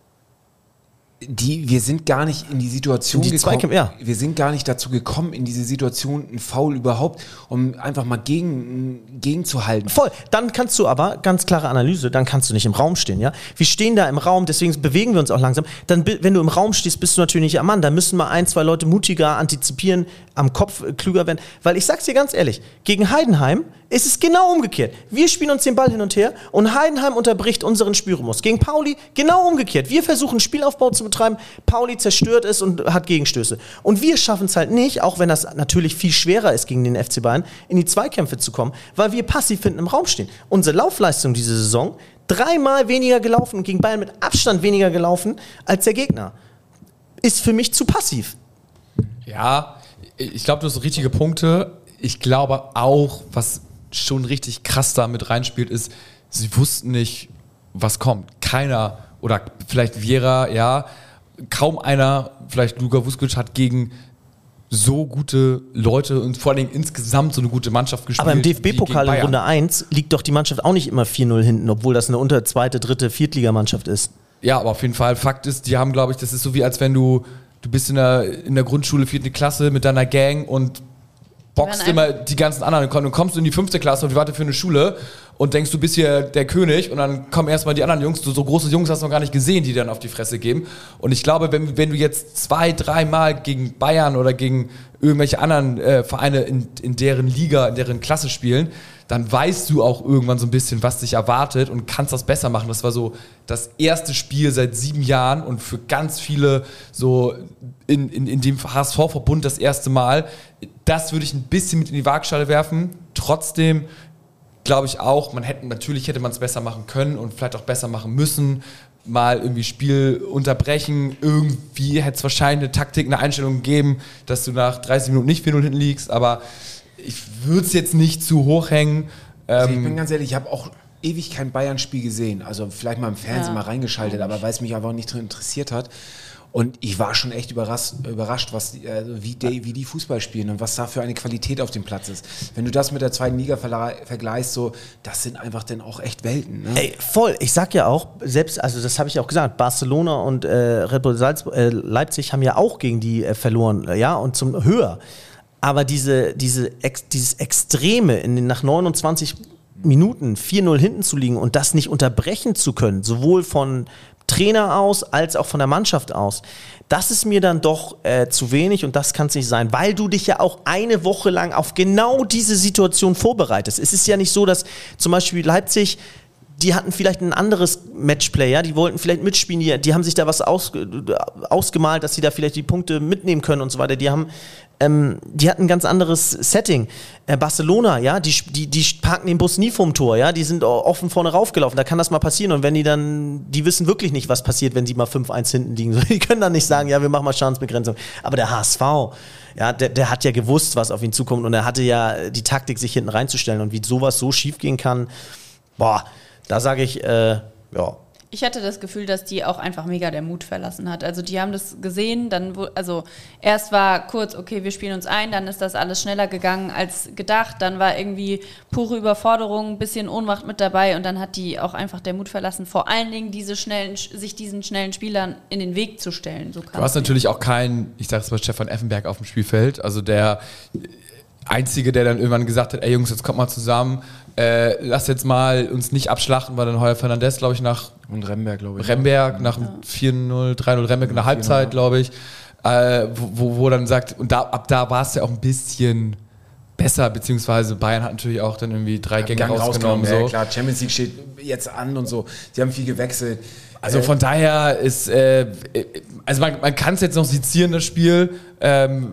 die, wir sind gar nicht in die Situation die gekommen, Zweikämpfe, ja. wir sind gar nicht dazu gekommen, in diese Situation ein Foul überhaupt, um einfach mal gegen, gegenzuhalten. Voll, dann kannst du aber, ganz klare Analyse, dann kannst du nicht im Raum stehen, ja. Wir stehen da im Raum, deswegen bewegen wir uns auch langsam. Dann, wenn du im Raum stehst, bist du natürlich nicht am Mann, da müssen mal ein, zwei Leute mutiger antizipieren, am Kopf äh, klüger werden, weil ich sag's dir ganz ehrlich, gegen Heidenheim ist es genau umgekehrt. Wir spielen uns den Ball hin und her und Heidenheim unterbricht unseren Spielrhythmus. Gegen Pauli genau umgekehrt. Wir versuchen Spielaufbau zu betreiben, Pauli zerstört es und hat Gegenstöße. Und wir schaffen es halt nicht, auch wenn das natürlich viel schwerer ist gegen den F C Bayern, in die Zweikämpfe zu kommen, weil wir passiv hinten im Raum stehen. Unsere Laufleistung diese Saison, dreimal weniger gelaufen und gegen Bayern mit Abstand weniger gelaufen als der Gegner. Ist für mich zu passiv. Ja, ich glaube, du hast richtige Punkte. Ich glaube auch, was schon richtig krass da mit reinspielt, ist, sie wussten nicht, was kommt. Keiner, oder vielleicht Viera, ja, kaum einer, vielleicht Luka Vuskovic hat gegen so gute Leute und vor allem insgesamt so eine gute Mannschaft gespielt. Aber im D F B-Pokal in Runde eins liegt doch die Mannschaft auch nicht immer vier null hinten, obwohl das eine unter zweite, dritte, Viertligamannschaft ist. Ja, aber auf jeden Fall, Fakt ist, die haben, glaube ich, das ist so wie als wenn du, du bist in der, in der Grundschule, vierte Klasse mit deiner Gang und boxt immer die ganzen anderen. Du kommst in die fünfte Klasse und wartest für eine Schule und denkst, du bist hier der König und dann kommen erstmal die anderen Jungs, du so große Jungs hast du noch gar nicht gesehen, die dann auf die Fresse geben. Und ich glaube, wenn, wenn du jetzt zwei, dreimal gegen Bayern oder gegen irgendwelche anderen äh, Vereine in, in deren Liga, in deren Klasse spielen, dann weißt du auch irgendwann so ein bisschen, was dich erwartet und kannst das besser machen. Das war so das erste Spiel seit sieben Jahren und für ganz viele so in, in, in dem H S V-Verbund das erste Mal. Das würde ich ein bisschen mit in die Waagschale werfen. Trotzdem glaube ich auch, man hätte, natürlich hätte man es besser machen können und vielleicht auch besser machen müssen. Mal irgendwie Spiel unterbrechen. Irgendwie hätte es wahrscheinlich eine Taktik, eine Einstellung gegeben, dass du nach dreißig Minuten nicht vier null hinten liegst, aber ich würde es jetzt nicht zu hoch hängen. Also ich bin ganz ehrlich, ich habe auch ewig kein Bayern-Spiel gesehen. Also vielleicht mal im Fernsehen ja. mal reingeschaltet, aber weil es mich einfach nicht interessiert hat. Und ich war schon echt überrascht, überrascht was, die, also wie, die, wie die Fußball spielen und was da für eine Qualität auf dem Platz ist. Wenn du das mit der zweiten Liga verla- vergleichst, so, das sind einfach dann auch echt Welten. Ne? Ey, voll. Ich sag ja auch, selbst, also das habe ich auch gesagt, Barcelona und äh, Red Bull Salzburg, äh, Leipzig haben ja auch gegen die äh, verloren, äh, ja, und zum höher. Aber diese, diese, ex, dieses Extreme, in den, nach neunundzwanzig Minuten vier null hinten zu liegen und das nicht unterbrechen zu können, sowohl von Trainer aus als auch von der Mannschaft aus, das ist mir dann doch äh, zu wenig und das kann es nicht sein, weil du dich ja auch eine Woche lang auf genau diese Situation vorbereitest. Es ist ja nicht so, dass zum Beispiel Leipzig, die hatten vielleicht ein anderes Matchplay, ja? Die wollten vielleicht mitspielen, die, die haben sich da was aus, ausgemalt, dass sie da vielleicht die Punkte mitnehmen können und so weiter. Die haben Ähm, die hatten ein ganz anderes Setting. Äh, Barcelona, ja, die, die, die parken den Bus nie vorm Tor, ja, die sind offen vorne raufgelaufen, da kann das mal passieren und wenn die dann, die wissen wirklich nicht, was passiert, wenn sie mal fünf eins hinten liegen, die können dann nicht sagen, ja, wir machen mal Schadensbegrenzung, aber der H S V, ja, der, der hat ja gewusst, was auf ihn zukommt und er hatte ja die Taktik, sich hinten reinzustellen und wie sowas so schief gehen kann, boah, da sage ich, äh, ja, Ich hatte das Gefühl, dass die auch einfach mega der Mut verlassen hat. Also die haben das gesehen, dann, also erst war kurz, okay, wir spielen uns ein, dann ist das alles schneller gegangen als gedacht, dann war irgendwie pure Überforderung, ein bisschen Ohnmacht mit dabei und dann hat die auch einfach der Mut verlassen, vor allen Dingen diese schnellen, sich diesen schnellen Spielern in den Weg zu stellen. So du hast natürlich auch keinen, ich sag es mal, Stefan Effenberg auf dem Spielfeld, also der Einzige, der dann irgendwann gesagt hat, ey Jungs, jetzt kommt mal zusammen, äh, lass jetzt mal uns nicht abschlachten, war dann Heuer Fernandes, glaube ich, nach und Remberg, glaube ich. Remberg, nach ja. vier null, drei null Remberg in der Halbzeit, glaube ich, äh, wo, wo dann sagt, und da, ab da war es ja auch ein bisschen besser, beziehungsweise Bayern hat natürlich auch dann irgendwie drei Gänge Gang rausgenommen. rausgenommen so. Ja, klar, Champions League steht jetzt an und so, sie haben viel gewechselt. Also von daher ist, äh, also man, man kann es jetzt noch sezieren, das Spiel, ähm,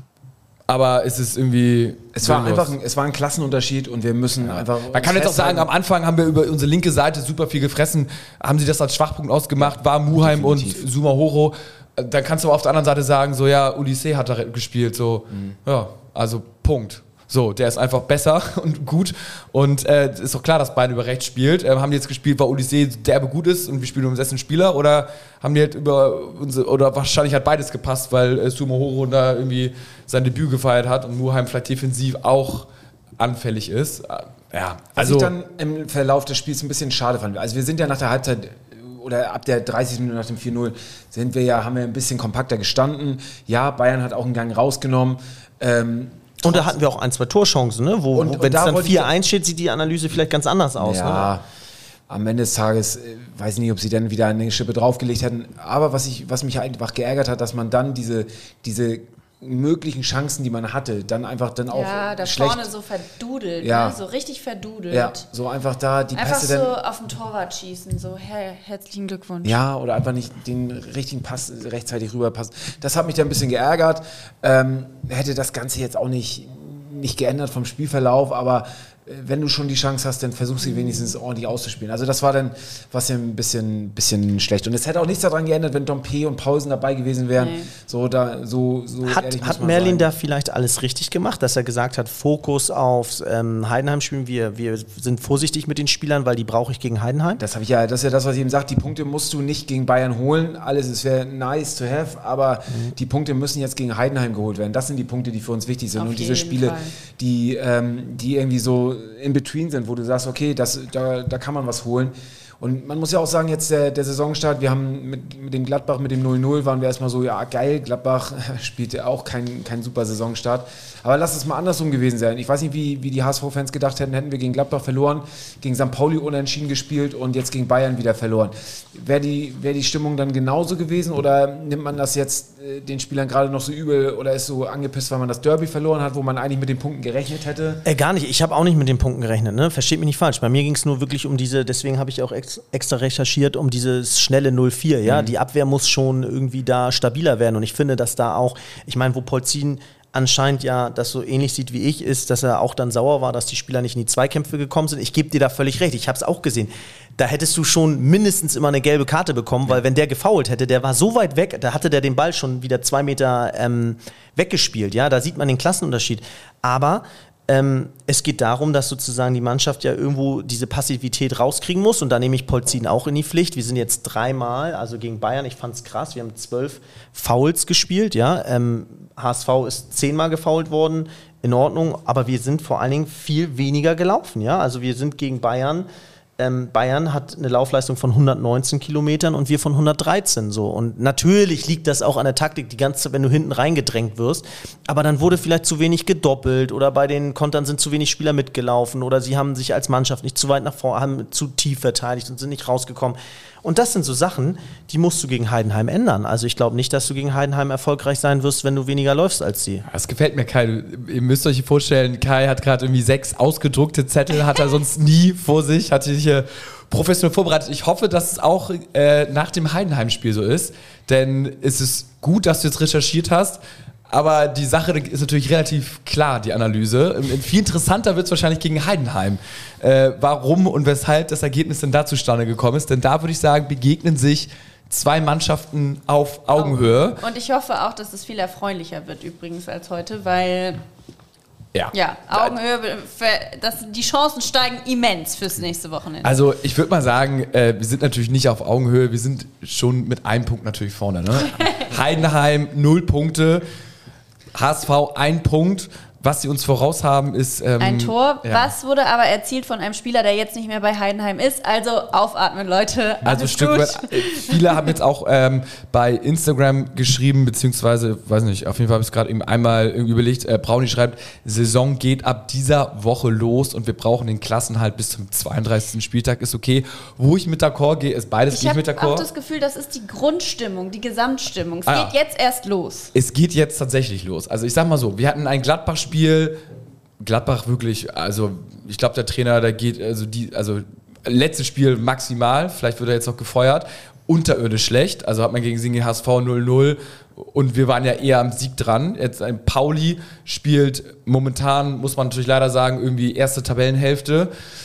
aber es ist irgendwie. Es war einfach ein, es war ein Klassenunterschied und wir müssen ja. einfach. Man kann jetzt auch sagen, am Anfang haben wir über unsere linke Seite super viel gefressen. Haben sie das als Schwachpunkt ausgemacht? War Muheim Definitiv. und Sumahoro. Dann kannst du aber auf der anderen Seite sagen, so ja, Ulisse hat da gespielt. So, mhm. ja, also Punkt. So, der ist einfach besser und gut. Und äh, ist doch klar, dass Bayern über rechts spielt. Ähm, haben die jetzt gespielt, weil Ulisse derbe gut ist und wir spielen um sechzehn Spieler? Oder haben die halt über unsere, oder wahrscheinlich hat beides gepasst, weil äh, Sumahoro da irgendwie sein Debüt gefeiert hat und Muheim vielleicht defensiv auch anfällig ist. Äh, ja, also. also Was ich dann im Verlauf des Spiels ein bisschen schade fand. Also wir sind ja nach der Halbzeit oder ab der dreißig Minuten nach dem vier null sind wir ja, haben wir ein bisschen kompakter gestanden. Ja, Bayern hat auch einen Gang rausgenommen. Ähm, Und da hatten wir auch ein, zwei Torchancen, ne? Wo, wo wenn es dann vier eins steht, sieht die Analyse vielleicht ganz anders aus. Ja, ne? Am Ende des Tages äh, weiß ich nicht, ob sie dann wieder eine Schippe draufgelegt hätten. Aber was, ich, was mich einfach geärgert hat, dass man dann diese, diese möglichen Chancen, die man hatte, dann einfach dann auch ja, da schlecht... vorne so verdudelt, ja. ne? So richtig verdudelt. Ja, so einfach da die einfach Pässe so dann... auf den Torwart schießen, so her, herzlichen Glückwunsch. Ja, oder einfach nicht den richtigen Pass rechtzeitig rüberpassen. Das hat mich dann ein bisschen geärgert. Ähm, hätte das Ganze jetzt auch nicht... nicht geändert vom Spielverlauf, aber wenn du schon die Chance hast, dann versuch sie wenigstens ordentlich auszuspielen. Also das war dann was ja ein bisschen, bisschen schlecht. Und es hätte auch nichts daran geändert, wenn Dompe und Pausen dabei gewesen wären. Nee. So, da, so, so hat ehrlich hat Merlin da vielleicht alles richtig gemacht, dass er gesagt hat, Fokus auf ähm, Heidenheim spielen, wir, wir sind vorsichtig mit den Spielern, weil die brauche ich gegen Heidenheim? Das habe ich ja, das ist ja das, was ich eben sage, die Punkte musst du nicht gegen Bayern holen. Alles, es wäre nice to have, aber mhm. die Punkte müssen jetzt gegen Heidenheim geholt werden. Das sind die Punkte, die für uns wichtig sind. Auf und diese Spiele, Fall. die, ähm, die irgendwie so in between sind, wo du sagst, okay, das, da, da kann man was holen. Und man muss ja auch sagen, jetzt der, der Saisonstart, wir haben mit, mit dem Gladbach, mit dem null null, waren wir erstmal so, ja geil, Gladbach spielte auch keinen kein super Saisonstart. Aber lass es mal andersrum gewesen sein. Ich weiß nicht, wie, wie die H S V-Fans gedacht hätten, hätten wir gegen Gladbach verloren, gegen Sankt Pauli unentschieden gespielt und jetzt gegen Bayern wieder verloren. Wäre die, wär die Stimmung dann genauso gewesen oder nimmt man das jetzt äh, den Spielern gerade noch so übel oder ist so angepisst, weil man das Derby verloren hat, wo man eigentlich mit den Punkten gerechnet hätte? Äh, gar nicht. Ich habe auch nicht mit den Punkten gerechnet. Ne? Versteht mich nicht falsch. Bei mir ging es nur wirklich um diese, deswegen habe ich auch ex, extra recherchiert, um dieses schnelle null vier. Ja? Mhm. Die Abwehr muss schon irgendwie da stabiler werden und ich finde, dass da auch, ich meine, wo Polzin anscheinend ja das so ähnlich sieht wie ich, ist, dass er auch dann sauer war, dass die Spieler nicht in die Zweikämpfe gekommen sind. Ich gebe dir da völlig recht, ich habe es auch gesehen. Da hättest du schon mindestens immer eine gelbe Karte bekommen, weil wenn der gefoult hätte, der war so weit weg, da hatte der den Ball schon wieder zwei Meter ähm, weggespielt. Ja, da sieht man den Klassenunterschied. Aber Ähm, es geht darum, dass sozusagen die Mannschaft ja irgendwo diese Passivität rauskriegen muss und da nehme ich Polzin auch in die Pflicht. Wir sind jetzt dreimal, also gegen Bayern, ich fand es krass, wir haben zwölf Fouls gespielt, ja. Ähm, H S V ist zehnmal gefoult worden, in Ordnung, aber wir sind vor allen Dingen viel weniger gelaufen, ja. Also wir sind gegen Bayern, ähm, Bayern hat eine Laufleistung von hundertneunzehn Kilometern und wir von hundertdreizehn so. Und natürlich liegt das auch an der Taktik, die ganze Zeit, wenn du hinten reingedrängt wirst. Aber dann wurde vielleicht zu wenig gedoppelt oder bei den Kontern sind zu wenig Spieler mitgelaufen oder sie haben sich als Mannschaft nicht zu weit nach vorne, haben zu tief verteidigt und sind nicht rausgekommen. Und das sind so Sachen, die musst du gegen Heidenheim ändern. Also ich glaube nicht, dass du gegen Heidenheim erfolgreich sein wirst, wenn du weniger läufst als sie. Das gefällt mir, Kai. Ihr müsst euch vorstellen, Kai hat gerade irgendwie sechs ausgedruckte Zettel, hat er sonst nie vor sich, hat sich hier professionell vorbereitet. Ich hoffe, dass es auch äh, nach dem Heidenheim-Spiel so ist, denn es ist gut, dass du jetzt recherchiert hast. Aber die Sache ist natürlich relativ klar, die Analyse. Viel interessanter wird es wahrscheinlich gegen Heidenheim. Äh, warum und weshalb das Ergebnis denn da zustande gekommen ist. Denn da würde ich sagen, begegnen sich zwei Mannschaften auf Augenhöhe. Und ich hoffe auch, dass es viel erfreulicher wird übrigens als heute, weil ja, ja Augenhöhe, das, die Chancen steigen immens fürs nächste Wochenende. Also ich würde mal sagen, äh, wir sind natürlich nicht auf Augenhöhe, wir sind schon mit einem Punkt natürlich vorne. Ne? Heidenheim, null Punkte. H S V ein Punkt. Was sie uns voraus haben, ist ähm, ein Tor. Ja. Was wurde aber erzielt von einem Spieler, der jetzt nicht mehr bei Heidenheim ist? Also aufatmen, Leute. Also Stück weit, viele haben jetzt auch ähm, bei Instagram geschrieben, beziehungsweise, weiß nicht, auf jeden Fall habe ich es gerade eben einmal irgendwie überlegt, äh, Brauni schreibt, Saison geht ab dieser Woche los und wir brauchen den Klassenhalt bis zum zweiunddreißigsten Spieltag, ist okay. Wo ich mit d'accord gehe, ist beides ich gehe ich mit d'accord. Ich habe auch das Gefühl, das ist die Grundstimmung, die Gesamtstimmung. Es ah, geht ja. jetzt erst los. Es geht jetzt tatsächlich los. Also ich sag mal so, wir hatten ein Gladbach-Spiel, Spiel, Gladbach wirklich, also ich glaube der Trainer, der geht, also die, also letztes Spiel maximal, vielleicht wird er jetzt noch gefeuert, unterirdisch schlecht, also hat man gegen Singen H S V null null und wir waren ja eher am Sieg dran. Jetzt ein Pauli spielt momentan, muss man natürlich leider sagen, irgendwie erste Tabellenhälfte.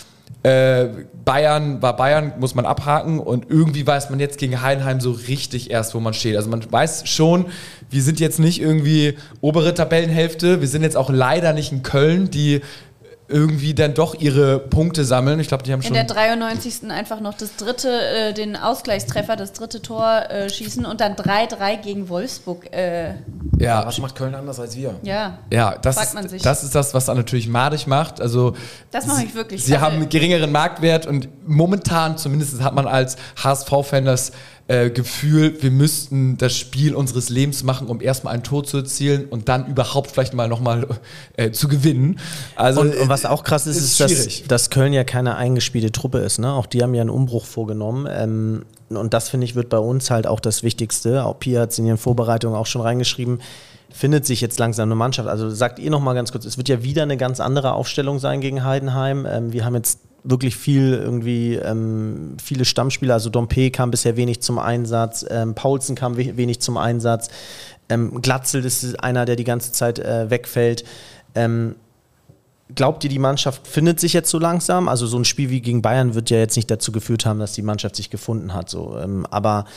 Äh, Bayern war Bayern, muss man abhaken und irgendwie weiß man jetzt gegen Heidenheim so richtig erst, wo man steht. Also man weiß schon, wir sind jetzt nicht irgendwie obere Tabellenhälfte, wir sind jetzt auch leider nicht in Köln, die irgendwie dann doch ihre Punkte sammeln. Ich glaube, die haben schon... In der dreiundneunzigsten einfach noch das dritte, äh, den Ausgleichstreffer, das dritte Tor äh, schießen und dann drei drei gegen Wolfsburg. Äh. Ja, was macht Köln anders als wir? Ja, ja das, fragt ist, man sich. das ist das, was dann natürlich madig macht. Also das mache ich wirklich. Sie haben einen geringeren Marktwert und momentan zumindest hat man als H S V-Fan das äh, Gefühl, wir müssten das Spiel unseres Lebens machen, um erstmal ein Tor zu erzielen und dann überhaupt vielleicht mal nochmal äh, zu gewinnen. Also, und, und was auch krass ist, ist, ist dass, dass Köln ja keine eingespielte Truppe ist. Ne? Auch die haben ja einen Umbruch vorgenommen. Ähm, und das, finde ich, wird bei uns halt auch das Wichtigste. Auch Pia hat es in ihren Vorbereitungen auch schon reingeschrieben. Findet sich jetzt langsam eine Mannschaft. Also sagt ihr noch mal ganz kurz, es wird ja wieder eine ganz andere Aufstellung sein gegen Heidenheim. Ähm, wir haben jetzt wirklich viel irgendwie, ähm, viele Stammspieler, also Dompe kam bisher wenig zum Einsatz, ähm, Paulsen kam we- wenig zum Einsatz, ähm, Glatzel ist einer, der die ganze Zeit äh, wegfällt. Ähm, glaubt ihr, die Mannschaft findet sich jetzt so langsam? Also so ein Spiel wie gegen Bayern wird ja jetzt nicht dazu geführt haben, dass die Mannschaft sich gefunden hat. So. Ähm, aber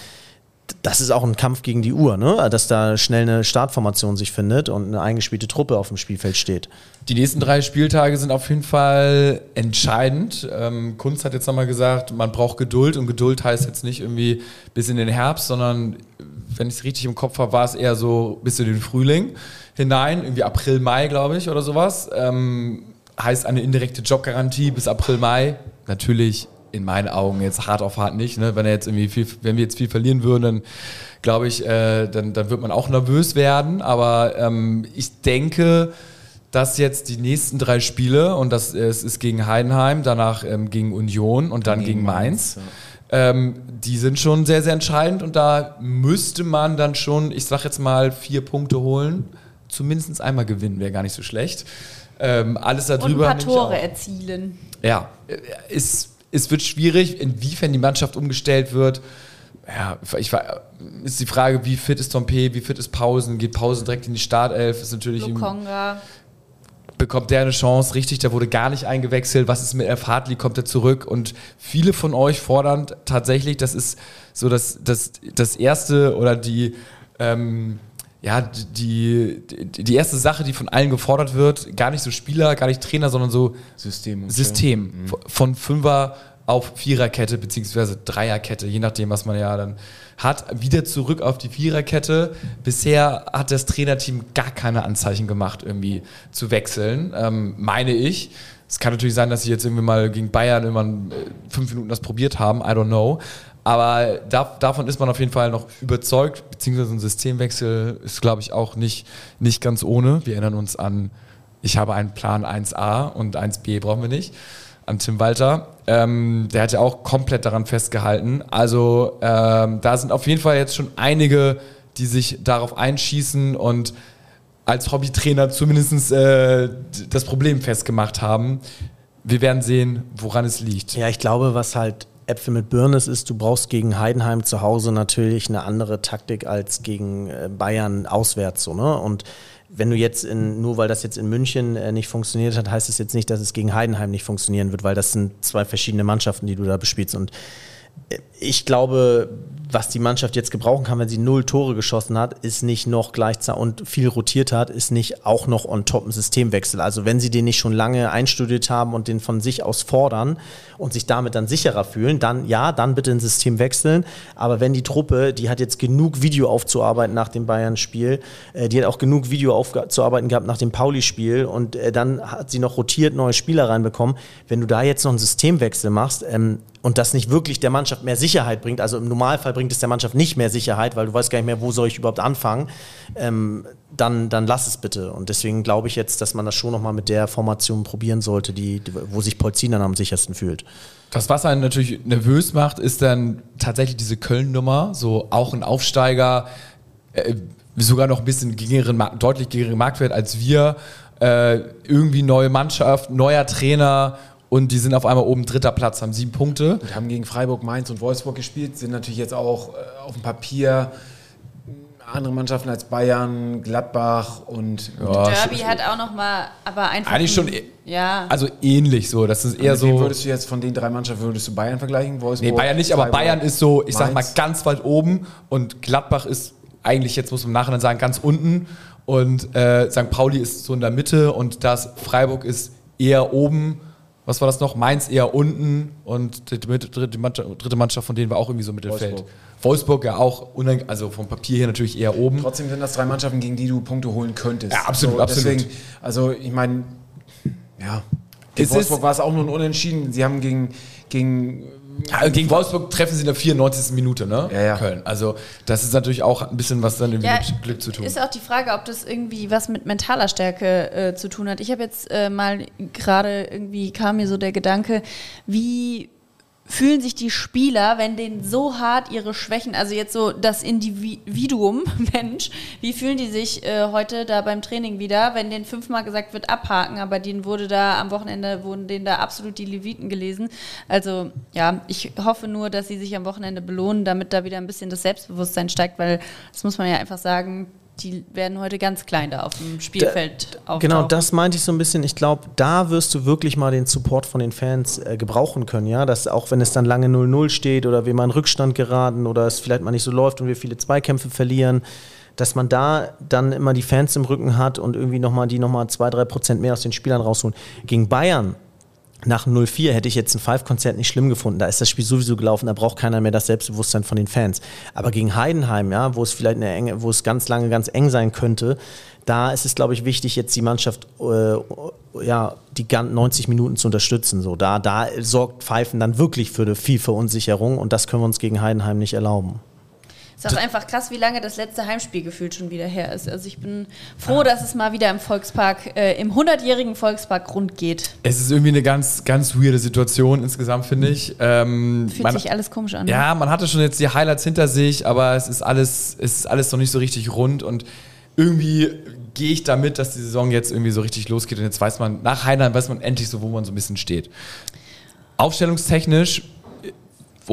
das ist auch ein Kampf gegen die Uhr, ne? Dass da schnell eine Startformation sich findet und eine eingespielte Truppe auf dem Spielfeld steht. Die nächsten drei Spieltage sind auf jeden Fall entscheidend. Ähm, Kunz hat jetzt nochmal gesagt, man braucht Geduld und Geduld heißt jetzt nicht irgendwie bis in den Herbst, sondern wenn ich es richtig im Kopf habe, war es eher so bis in den Frühling hinein, irgendwie April, Mai, glaube ich, oder sowas. Ähm, heißt eine indirekte Jobgarantie bis April, Mai. Natürlich in meinen Augen jetzt hart auf hart nicht. Ne? Wenn er jetzt irgendwie viel, wenn wir jetzt viel verlieren würden, dann glaube ich, äh, dann, dann wird man auch nervös werden. Aber ähm, ich denke, dass jetzt die nächsten drei Spiele, und das es ist gegen Heidenheim, danach ähm, gegen Union und dann gegen, gegen Mainz, Mainz ja. ähm, die sind schon sehr, sehr entscheidend. Und da müsste man dann schon, ich sag jetzt mal, vier Punkte holen. Zumindest einmal gewinnen, wäre gar nicht so schlecht. Ähm, alles darüber. Und ein paar Tore erzielen. Ja, ist... Es wird schwierig, inwiefern die Mannschaft umgestellt wird. Ja, ich war, ist die Frage, wie fit ist Dompe, wie fit ist Pausen? Geht Pausen direkt in die Startelf? Ist natürlich Lokonga. Bekommt der eine Chance? Richtig, der wurde gar nicht eingewechselt. Was ist mit Elf Hartli? Kommt er zurück? Und viele von euch fordern tatsächlich, das ist so das, das, das erste oder die, ähm, ja, die, die, die erste Sache, die von allen gefordert wird, gar nicht so Spieler, gar nicht Trainer, sondern so System. System. Mhm. Von Fünfer auf Viererkette, beziehungsweise Dreierkette, je nachdem, was man ja dann hat, wieder zurück auf die Viererkette. Bisher hat das Trainerteam gar keine Anzeichen gemacht, irgendwie zu wechseln, ähm, meine ich. Es kann natürlich sein, dass sie jetzt irgendwie mal gegen Bayern irgendwann fünf Minuten das probiert haben, I don't know. Aber da, davon ist man auf jeden Fall noch überzeugt, beziehungsweise ein Systemwechsel ist, glaube ich, auch nicht, nicht ganz ohne. Wir erinnern uns an, ich habe einen Plan eins a und eins b brauchen wir nicht, an Tim Walter. Ähm, der hat ja auch komplett daran festgehalten. Also ähm, da sind auf jeden Fall jetzt schon einige, die sich darauf einschießen und als Hobbytrainer zumindest äh, das Problem festgemacht haben. Wir werden sehen, woran es liegt. Ja, ich glaube, was halt Äpfel mit Birnen ist, du brauchst gegen Heidenheim zu Hause natürlich eine andere Taktik als gegen Bayern auswärts. So, ne? Und wenn du jetzt, in, nur weil das jetzt in München äh, nicht funktioniert hat, heißt es jetzt nicht, dass es gegen Heidenheim nicht funktionieren wird, weil das sind zwei verschiedene Mannschaften, die du da bespielst. Und äh, ich glaube, was die Mannschaft jetzt gebrauchen kann, wenn sie null Tore geschossen hat, ist nicht noch gleichzeitig und viel rotiert hat, ist nicht auch noch on top ein Systemwechsel. Also wenn sie den nicht schon lange einstudiert haben und den von sich aus fordern und sich damit dann sicherer fühlen, dann ja, dann bitte ein System wechseln. Aber wenn die Truppe, die hat jetzt genug Video aufzuarbeiten nach dem Bayern-Spiel, äh, die hat auch genug Video aufzuarbeiten gehabt nach dem Pauli-Spiel und äh, dann hat sie noch rotiert neue Spieler reinbekommen. Wenn du da jetzt noch einen Systemwechsel machst ähm, und das nicht wirklich der Mannschaft mehr Sicherheit bringt, also im Normalfall bringt es der Mannschaft nicht mehr Sicherheit, weil du weißt gar nicht mehr, wo soll ich überhaupt anfangen, ähm, dann, dann lass es bitte. Und deswegen glaube ich jetzt, dass man das schon nochmal mit der Formation probieren sollte, die, die, wo sich Polzin dann am sichersten fühlt. Das, was einen natürlich nervös macht, ist dann tatsächlich diese Köln-Nummer, so auch ein Aufsteiger, äh, sogar noch ein bisschen geringeren, deutlich geringeren Marktwert als wir, äh, irgendwie neue Mannschaft, neuer Trainer. Und die sind auf einmal oben dritter Platz, haben sieben Punkte. Und haben gegen Freiburg, Mainz und Wolfsburg gespielt, sind natürlich jetzt auch äh, auf dem Papier andere Mannschaften als Bayern, Gladbach und... Ja, Derby hat auch nochmal, aber einfach... Eigentlich schon, ja. Also ähnlich so, das ist eher mit wem so... würdest du jetzt von den drei Mannschaften, würdest du Bayern vergleichen? Wolfsburg, Nee, Bayern nicht, aber Freiburg, Bayern ist so, ich sag mal, Mainz. ganz weit oben und Gladbach ist eigentlich, jetzt muss man nachher sagen, ganz unten und äh, Sankt Pauli ist so in der Mitte und das Freiburg ist eher oben. Was war das noch? Mainz eher unten und die dritte Mannschaft, dritte Mannschaft von denen war auch irgendwie so Mittelfeld. Wolfsburg. Wolfsburg ja auch, unang- also vom Papier her natürlich eher oben. Trotzdem sind das drei Mannschaften, gegen die du Punkte holen könntest. Ja, absolut, so, absolut. Deswegen, also ich meine, ja, gegen Es Wolfsburg ist- war es auch nur ein Unentschieden. Sie haben gegen, gegen Ja, gegen Wolfsburg treffen sie in der vierundneunzigsten Minute, ne? Ja, ja. Köln. Also das ist natürlich auch ein bisschen was dann irgendwie Ja, mit Glück zu tun. Ist auch die Frage, ob das irgendwie was mit mentaler Stärke äh, zu tun hat. Ich habe jetzt äh, mal gerade irgendwie kam mir so der Gedanke, wie fühlen sich die Spieler, wenn denen so hart ihre Schwächen, also jetzt so das Individuum, Mensch, wie fühlen die sich äh, heute da beim Training wieder, wenn denen fünfmal gesagt wird, abhaken, aber denen wurde da am Wochenende, wurden denen da absolut die Leviten gelesen. Also ja, ich hoffe nur, dass sie sich am Wochenende belohnen, damit da wieder ein bisschen das Selbstbewusstsein steigt, weil das muss man ja einfach sagen, die werden heute ganz klein da auf dem Spielfeld Da, auftauchen. genau, das meinte ich so ein bisschen. Ich glaube, da wirst du wirklich mal den Support von den Fans äh, gebrauchen können, ja, dass auch wenn es dann lange null null steht oder wir mal in Rückstand geraten oder es vielleicht mal nicht so läuft und wir viele Zweikämpfe verlieren, dass man da dann immer die Fans im Rücken hat und irgendwie nochmal die nochmal zwei, drei Prozent mehr aus den Spielern rausholen. Gegen Bayern nach null vier hätte ich jetzt ein Five-Konzert nicht schlimm gefunden. Da ist das Spiel sowieso gelaufen, da braucht keiner mehr das Selbstbewusstsein von den Fans. Aber gegen Heidenheim, ja, wo es vielleicht eine enge, wo es ganz lange ganz eng sein könnte, da ist es, glaube ich, wichtig, jetzt die Mannschaft äh, ja, die ganzen neunzig Minuten zu unterstützen. So, da, da sorgt Pfeifen dann wirklich für eine viel Verunsicherung und das können wir uns gegen Heidenheim nicht erlauben. Ist auch einfach krass, wie lange das letzte Heimspiel gefühlt schon wieder her ist. Also ich bin froh, dass es mal wieder im Volkspark, äh, im hundertjährigen Volkspark rund geht. Es ist irgendwie eine ganz, ganz weirde Situation insgesamt, finde ich. Ähm, Fühlt man, sich alles komisch an. ja, man hatte schon jetzt die Highlights hinter sich, aber es ist alles, es ist alles noch nicht so richtig rund und irgendwie gehe ich damit, dass die Saison jetzt irgendwie so richtig losgeht und jetzt weiß man, nach Heidenheim weiß man endlich so, wo man so ein bisschen steht. Aufstellungstechnisch, boah,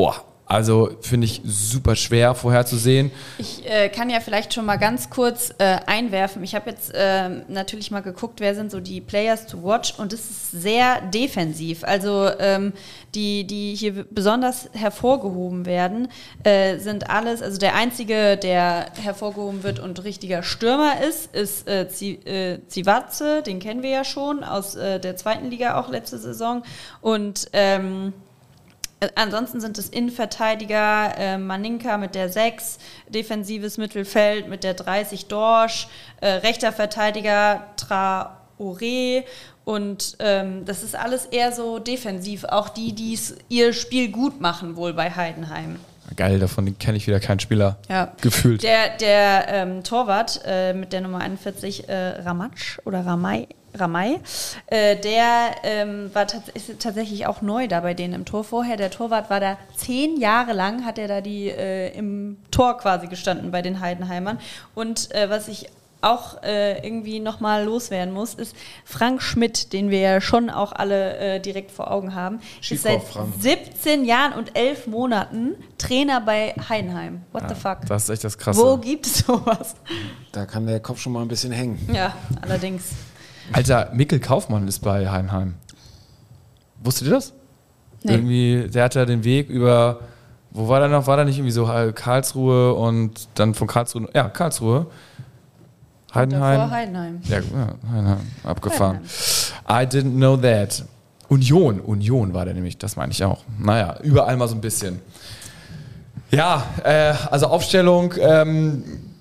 Also finde ich super schwer vorherzusehen. Ich äh, kann ja vielleicht schon mal ganz kurz äh, einwerfen. Ich habe jetzt äh, natürlich mal geguckt, wer sind so die Players to watch und es ist sehr defensiv. Also ähm, die, die hier besonders hervorgehoben werden, äh, sind alles, also der einzige, der hervorgehoben wird und richtiger Stürmer ist, ist äh, Zivatze, den kennen wir ja schon aus äh, der zweiten Liga auch letzte Saison und ähm, ansonsten sind es Innenverteidiger, äh, Maninka mit der sechs, defensives Mittelfeld mit der dreißig Dorsch, äh, rechter Verteidiger Traoré und ähm, das ist alles eher so defensiv, auch die, die ihr Spiel gut machen wohl bei Heidenheim. Geil, davon kenne ich wieder keinen Spieler. Ja. Gefühlt. Der, der ähm, Torwart äh, mit der Nummer einundvierzig, äh, Ramatsch oder Ramay, Ramay, äh, der ähm, war tats- ist tatsächlich auch neu da bei denen im Tor vorher. Der Torwart war da zehn Jahre lang, hat er da die äh, im Tor quasi gestanden bei den Heidenheimern. Und äh, was ich auch äh, irgendwie nochmal loswerden muss, ist Frank Schmidt, den wir ja schon auch alle äh, direkt vor Augen haben, ist seit siebzehn Jahren und elf Monaten Trainer bei Heidenheim. What ja, the fuck? Das ist echt das Krasse. Wo gibt es sowas? Da kann der Kopf schon mal ein bisschen hängen. Ja, allerdings. Alter, Mikkel Kaufmann ist bei Heidenheim. Wusstet ihr das? Nee. Irgendwie, der hat ja den Weg über, wo war der noch? War der nicht irgendwie so Karlsruhe und dann von Karlsruhe, ja, Karlsruhe. Heidenheim. Davor Heidenheim. Ja, ja, Heidenheim. Abgefahren. Heidenheim. I didn't know that. Union, Union war der nämlich, das meine ich auch. Naja, überall mal so ein bisschen. Ja, äh, also Aufstellung ähm,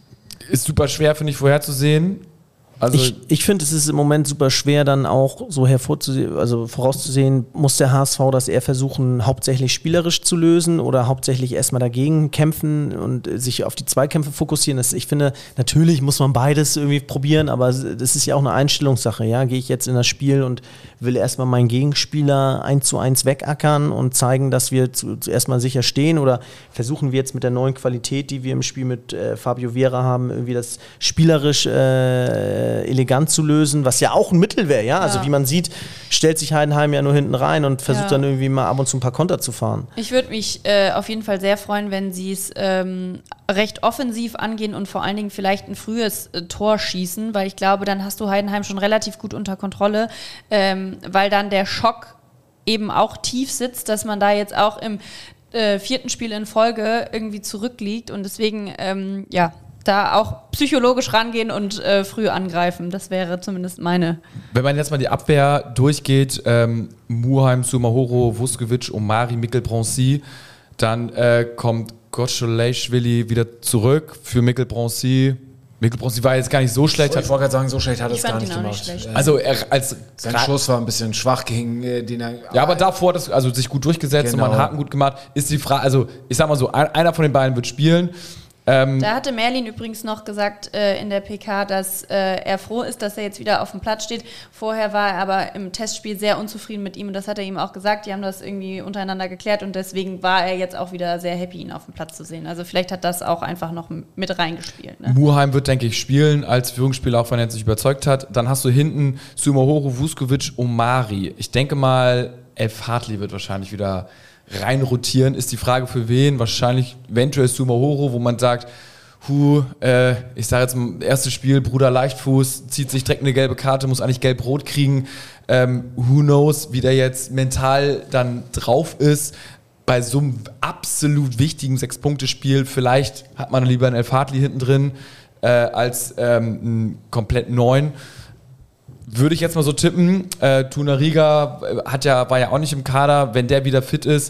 ist super schwer, finde ich, vorherzusehen. Also ich ich finde, es ist im Moment super schwer, dann auch so hervorzusehen, also vorauszusehen, muss der H S V das eher versuchen, hauptsächlich spielerisch zu lösen oder hauptsächlich erstmal dagegen kämpfen und sich auf die Zweikämpfe fokussieren. Das, ich finde, natürlich muss man beides irgendwie probieren, aber das ist ja auch eine Einstellungssache. Ja? Gehe ich jetzt in das Spiel und will erstmal meinen Gegenspieler eins zu eins wegackern und zeigen, dass wir zuerst mal sicher stehen, oder versuchen wir jetzt mit der neuen Qualität, die wir im Spiel mit äh, Fabio Vieira haben, irgendwie das spielerisch äh, elegant zu lösen, was ja auch ein Mittel wäre, ja? Also ja. wie man sieht, stellt sich Heidenheim ja nur hinten rein und versucht ja. dann irgendwie mal ab und zu ein paar Konter zu fahren. Ich würde mich äh, auf jeden Fall sehr freuen, wenn sie es ähm, recht offensiv angehen und vor allen Dingen vielleicht ein frühes äh, Tor schießen, weil ich glaube, dann hast du Heidenheim schon relativ gut unter Kontrolle, ähm, weil dann der Schock eben auch tief sitzt, dass man da jetzt auch im äh, vierten Spiel in Folge irgendwie zurückliegt und deswegen, ähm, ja, da auch psychologisch rangehen und äh, früh angreifen. Das wäre zumindest meine. Wenn man jetzt mal die Abwehr durchgeht, ähm, Muheim, Sumahoro, Vuskovic, Omari, Mikkel Broncy, dann äh, kommt Gotscholejschwili wieder zurück für Mikkel Broncy. Mikkel Broncy war jetzt gar nicht so schlecht. Ich wollte gerade sagen, so schlecht hat er es gar fand nicht ihn auch gemacht. nicht schlecht. Also er als Sein Schuss war ein bisschen schwach gegen äh, den er. Ja, aber davor hat es also sich gut durchgesetzt Genau. und man Haken gut gemacht. Ist die Frage, also ich sag mal so, ein, einer von den beiden wird spielen. Ähm, Da hatte Merlin übrigens noch gesagt äh, in der P K, dass äh, er froh ist, dass er jetzt wieder auf dem Platz steht. Vorher war er aber im Testspiel sehr unzufrieden mit ihm und das hat er ihm auch gesagt. Die haben das irgendwie untereinander geklärt und deswegen war er jetzt auch wieder sehr happy, ihn auf dem Platz zu sehen. Also vielleicht hat das auch einfach noch mit reingespielt. Ne? Muheim wird, denke ich, spielen als Führungsspieler, auch wenn er sich überzeugt hat. Dann hast du hinten Sumahoro, Vuskovic, Omari. Ich denke mal, Elf Hartley wird wahrscheinlich wieder rein rotieren, ist die Frage für wen, wahrscheinlich eventuell Sumahoro, wo man sagt, hu, äh, ich sage jetzt mal, erstes Spiel, Bruder Leichtfuß, zieht sich direkt eine gelbe Karte, muss eigentlich gelb-rot kriegen, ähm, who knows, wie der jetzt mental dann drauf ist, bei so einem absolut wichtigen Sechs-Punkte-Spiel, vielleicht hat man lieber einen Elf Hartley hinten drin, äh, als ähm, einen komplett neuen. Würde ich jetzt mal so tippen, äh, Tunariga hat ja, war ja auch nicht im Kader, wenn der wieder fit ist,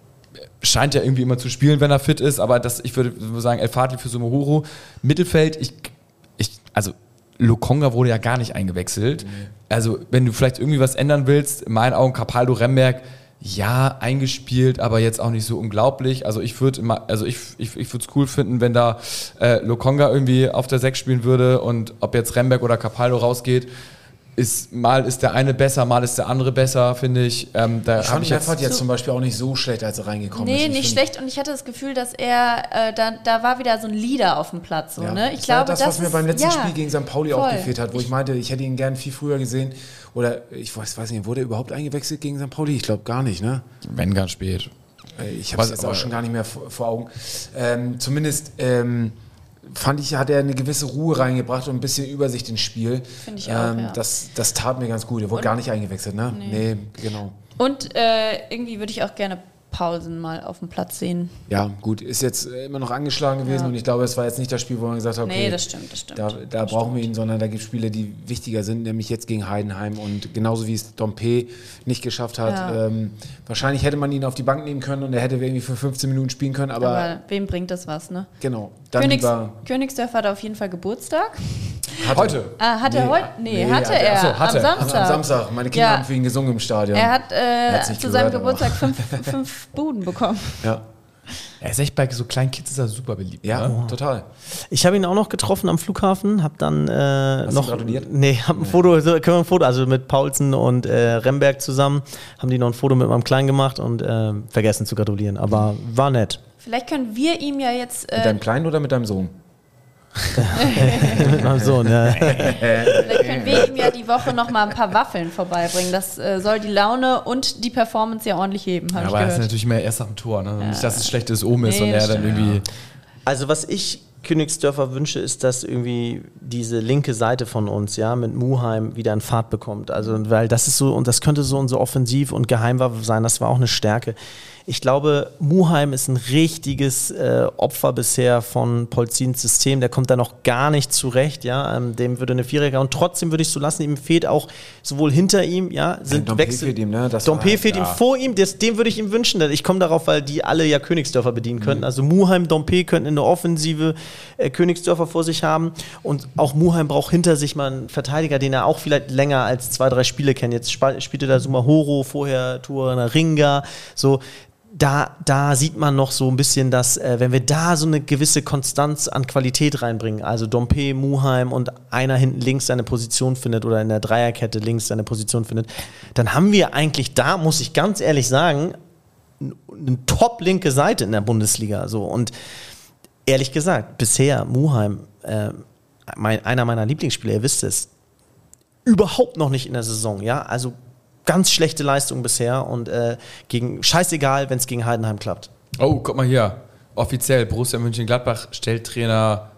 scheint ja irgendwie immer zu spielen, wenn er fit ist, aber das, ich würde sagen, El Fadli für Sumahoro. Mittelfeld, ich, ich, also Lokonga wurde ja gar nicht eingewechselt, mhm. Also wenn du vielleicht irgendwie was ändern willst, in meinen Augen Capaldo Remberg, ja, eingespielt, aber jetzt auch nicht so unglaublich. Also ich würde immer, also ich, ich, ich würde es cool finden, wenn da äh, Lokonga irgendwie auf der sechs spielen würde und ob jetzt Remberg oder Capaldo rausgeht, ist, mal ist der eine besser, mal ist der andere besser, finde ich. Ähm, da ich fand ich jetzt, jetzt, jetzt zum Beispiel auch nicht so schlecht, als er reingekommen nee, ist. Nee, nicht schlecht. Und ich hatte das Gefühl, dass er, äh, da, da war wieder so ein Leader auf dem Platz. So, ja. ne? Ich das glaube, war das, das was mir ist, beim letzten ja, Spiel gegen Sankt Pauli voll. auch gefehlt hat, wo ich meinte, ich hätte ihn gern viel früher gesehen. Oder ich weiß, weiß nicht, wurde er überhaupt eingewechselt gegen Sankt Pauli? Ich glaube gar nicht, ne? wenn ganz spät. Ich habe es jetzt auch schon gar nicht mehr vor, vor Augen. Ähm, zumindest ähm, fand ich, hat er eine gewisse Ruhe reingebracht und ein bisschen Übersicht ins Spiel. Finde ich auch, ähm, ja. das, das tat mir ganz gut. Er wurde Und, gar nicht eingewechselt, ne? Nee, nee genau. Und äh, irgendwie würde ich auch gerne Paulsen mal auf dem Platz sehen. Ja, gut, ist jetzt immer noch angeschlagen gewesen Ja. und ich glaube, es war jetzt nicht das Spiel, wo man gesagt hat, okay, Nee, das stimmt, das stimmt. da, da Das brauchen stimmt. wir ihn, sondern da gibt es Spiele, die wichtiger sind, nämlich jetzt gegen Heidenheim und genauso wie es Dompe nicht geschafft hat. Ja. Ähm, wahrscheinlich hätte man ihn auf die Bank nehmen können und er hätte irgendwie für fünfzehn Minuten spielen können, aber, Aber wem bringt das was, ne? genau, dann Königs, lieber... Königsdörfer hat auf jeden Fall Geburtstag. Hatte. Heute. Ah, hat er Nee, heute? Nee, nee, hatte hatte- er. achso, hatte. Am Am, Samstag. am Samstag, meine Kinder Ja. haben für ihn gesungen im Stadion. Er hat äh, hat's nicht zu seinem gehört, aber- Geburtstag fünf, fünf Buden bekommen. Ja, Er ist echt bei so kleinen Kids ist er super beliebt. ja Ne? total. Ich habe ihn auch noch getroffen am Flughafen, habe dann äh, du noch gratuliert? nee, hab ein Foto, so, können wir ein Foto, also mit Paulsen und äh, Remberg zusammen, haben die noch ein Foto mit meinem Kleinen gemacht und äh, vergessen zu gratulieren, aber war nett. Vielleicht können wir ihm ja jetzt. Mit Äh, deinem Kleinen oder mit deinem Sohn? Mit meinem Sohn, ja. vielleicht können wir ihm ja die Woche noch mal ein paar Waffeln vorbeibringen. Das äh, soll die Laune und die Performance ja ordentlich heben, habe Ja, ich aber er ist gehört. natürlich mehr erst am Tor. Ne? Nicht, dass es schlechtes Omen ist Nee, und er das dann stimmt. irgendwie. Also was ich Königsdörfer wünsche, ist, dass irgendwie diese linke Seite von uns, ja, mit Muheim wieder in Fahrt bekommt. Also, weil das ist so, und das könnte so unser Offensiv- und Geheimwaffe sein, das war auch eine Stärke. Ich glaube, Muheim ist ein richtiges äh, Opfer bisher von Polzins System. Der kommt da noch gar nicht zurecht, ja. Ähm, dem würde eine Vierer und trotzdem würde ich so lassen. Ihm fehlt auch sowohl hinter ihm, ja, sind Dompe Wechsel. fehlt ihm, ne? Das Dompe war- fehlt ja. ihm vor ihm. Das, dem würde ich ihm wünschen. Ich komme darauf, weil die alle ja Königsdörfer bedienen könnten. Also Muheim, Dompe könnten eine offensive äh, Königsdörfer vor sich haben. Und auch Muheim braucht hinter sich mal einen Verteidiger, den er auch vielleicht länger als zwei, drei Spiele kennt. Jetzt sp- spielte da Sumahoro, vorher Tuana Ringa. So, da, da sieht man noch so ein bisschen, dass, äh, wenn wir da so eine gewisse Konstanz an Qualität reinbringen, also Dompe, Muheim und einer hinten links seine Position findet oder in der Dreierkette links seine Position findet, dann haben wir eigentlich da, muss ich ganz ehrlich sagen, eine top-linke Seite in der Bundesliga. So. Und ehrlich gesagt, bisher Muheim, äh, mein, einer meiner Lieblingsspieler, ihr wisst es, überhaupt noch nicht in der Saison, ja, also ganz schlechte Leistung bisher und äh, gegen scheißegal, wenn es gegen Heidenheim klappt. Oh, guck mal hier. Offiziell, Borussia Mönchengladbach stellt Trainer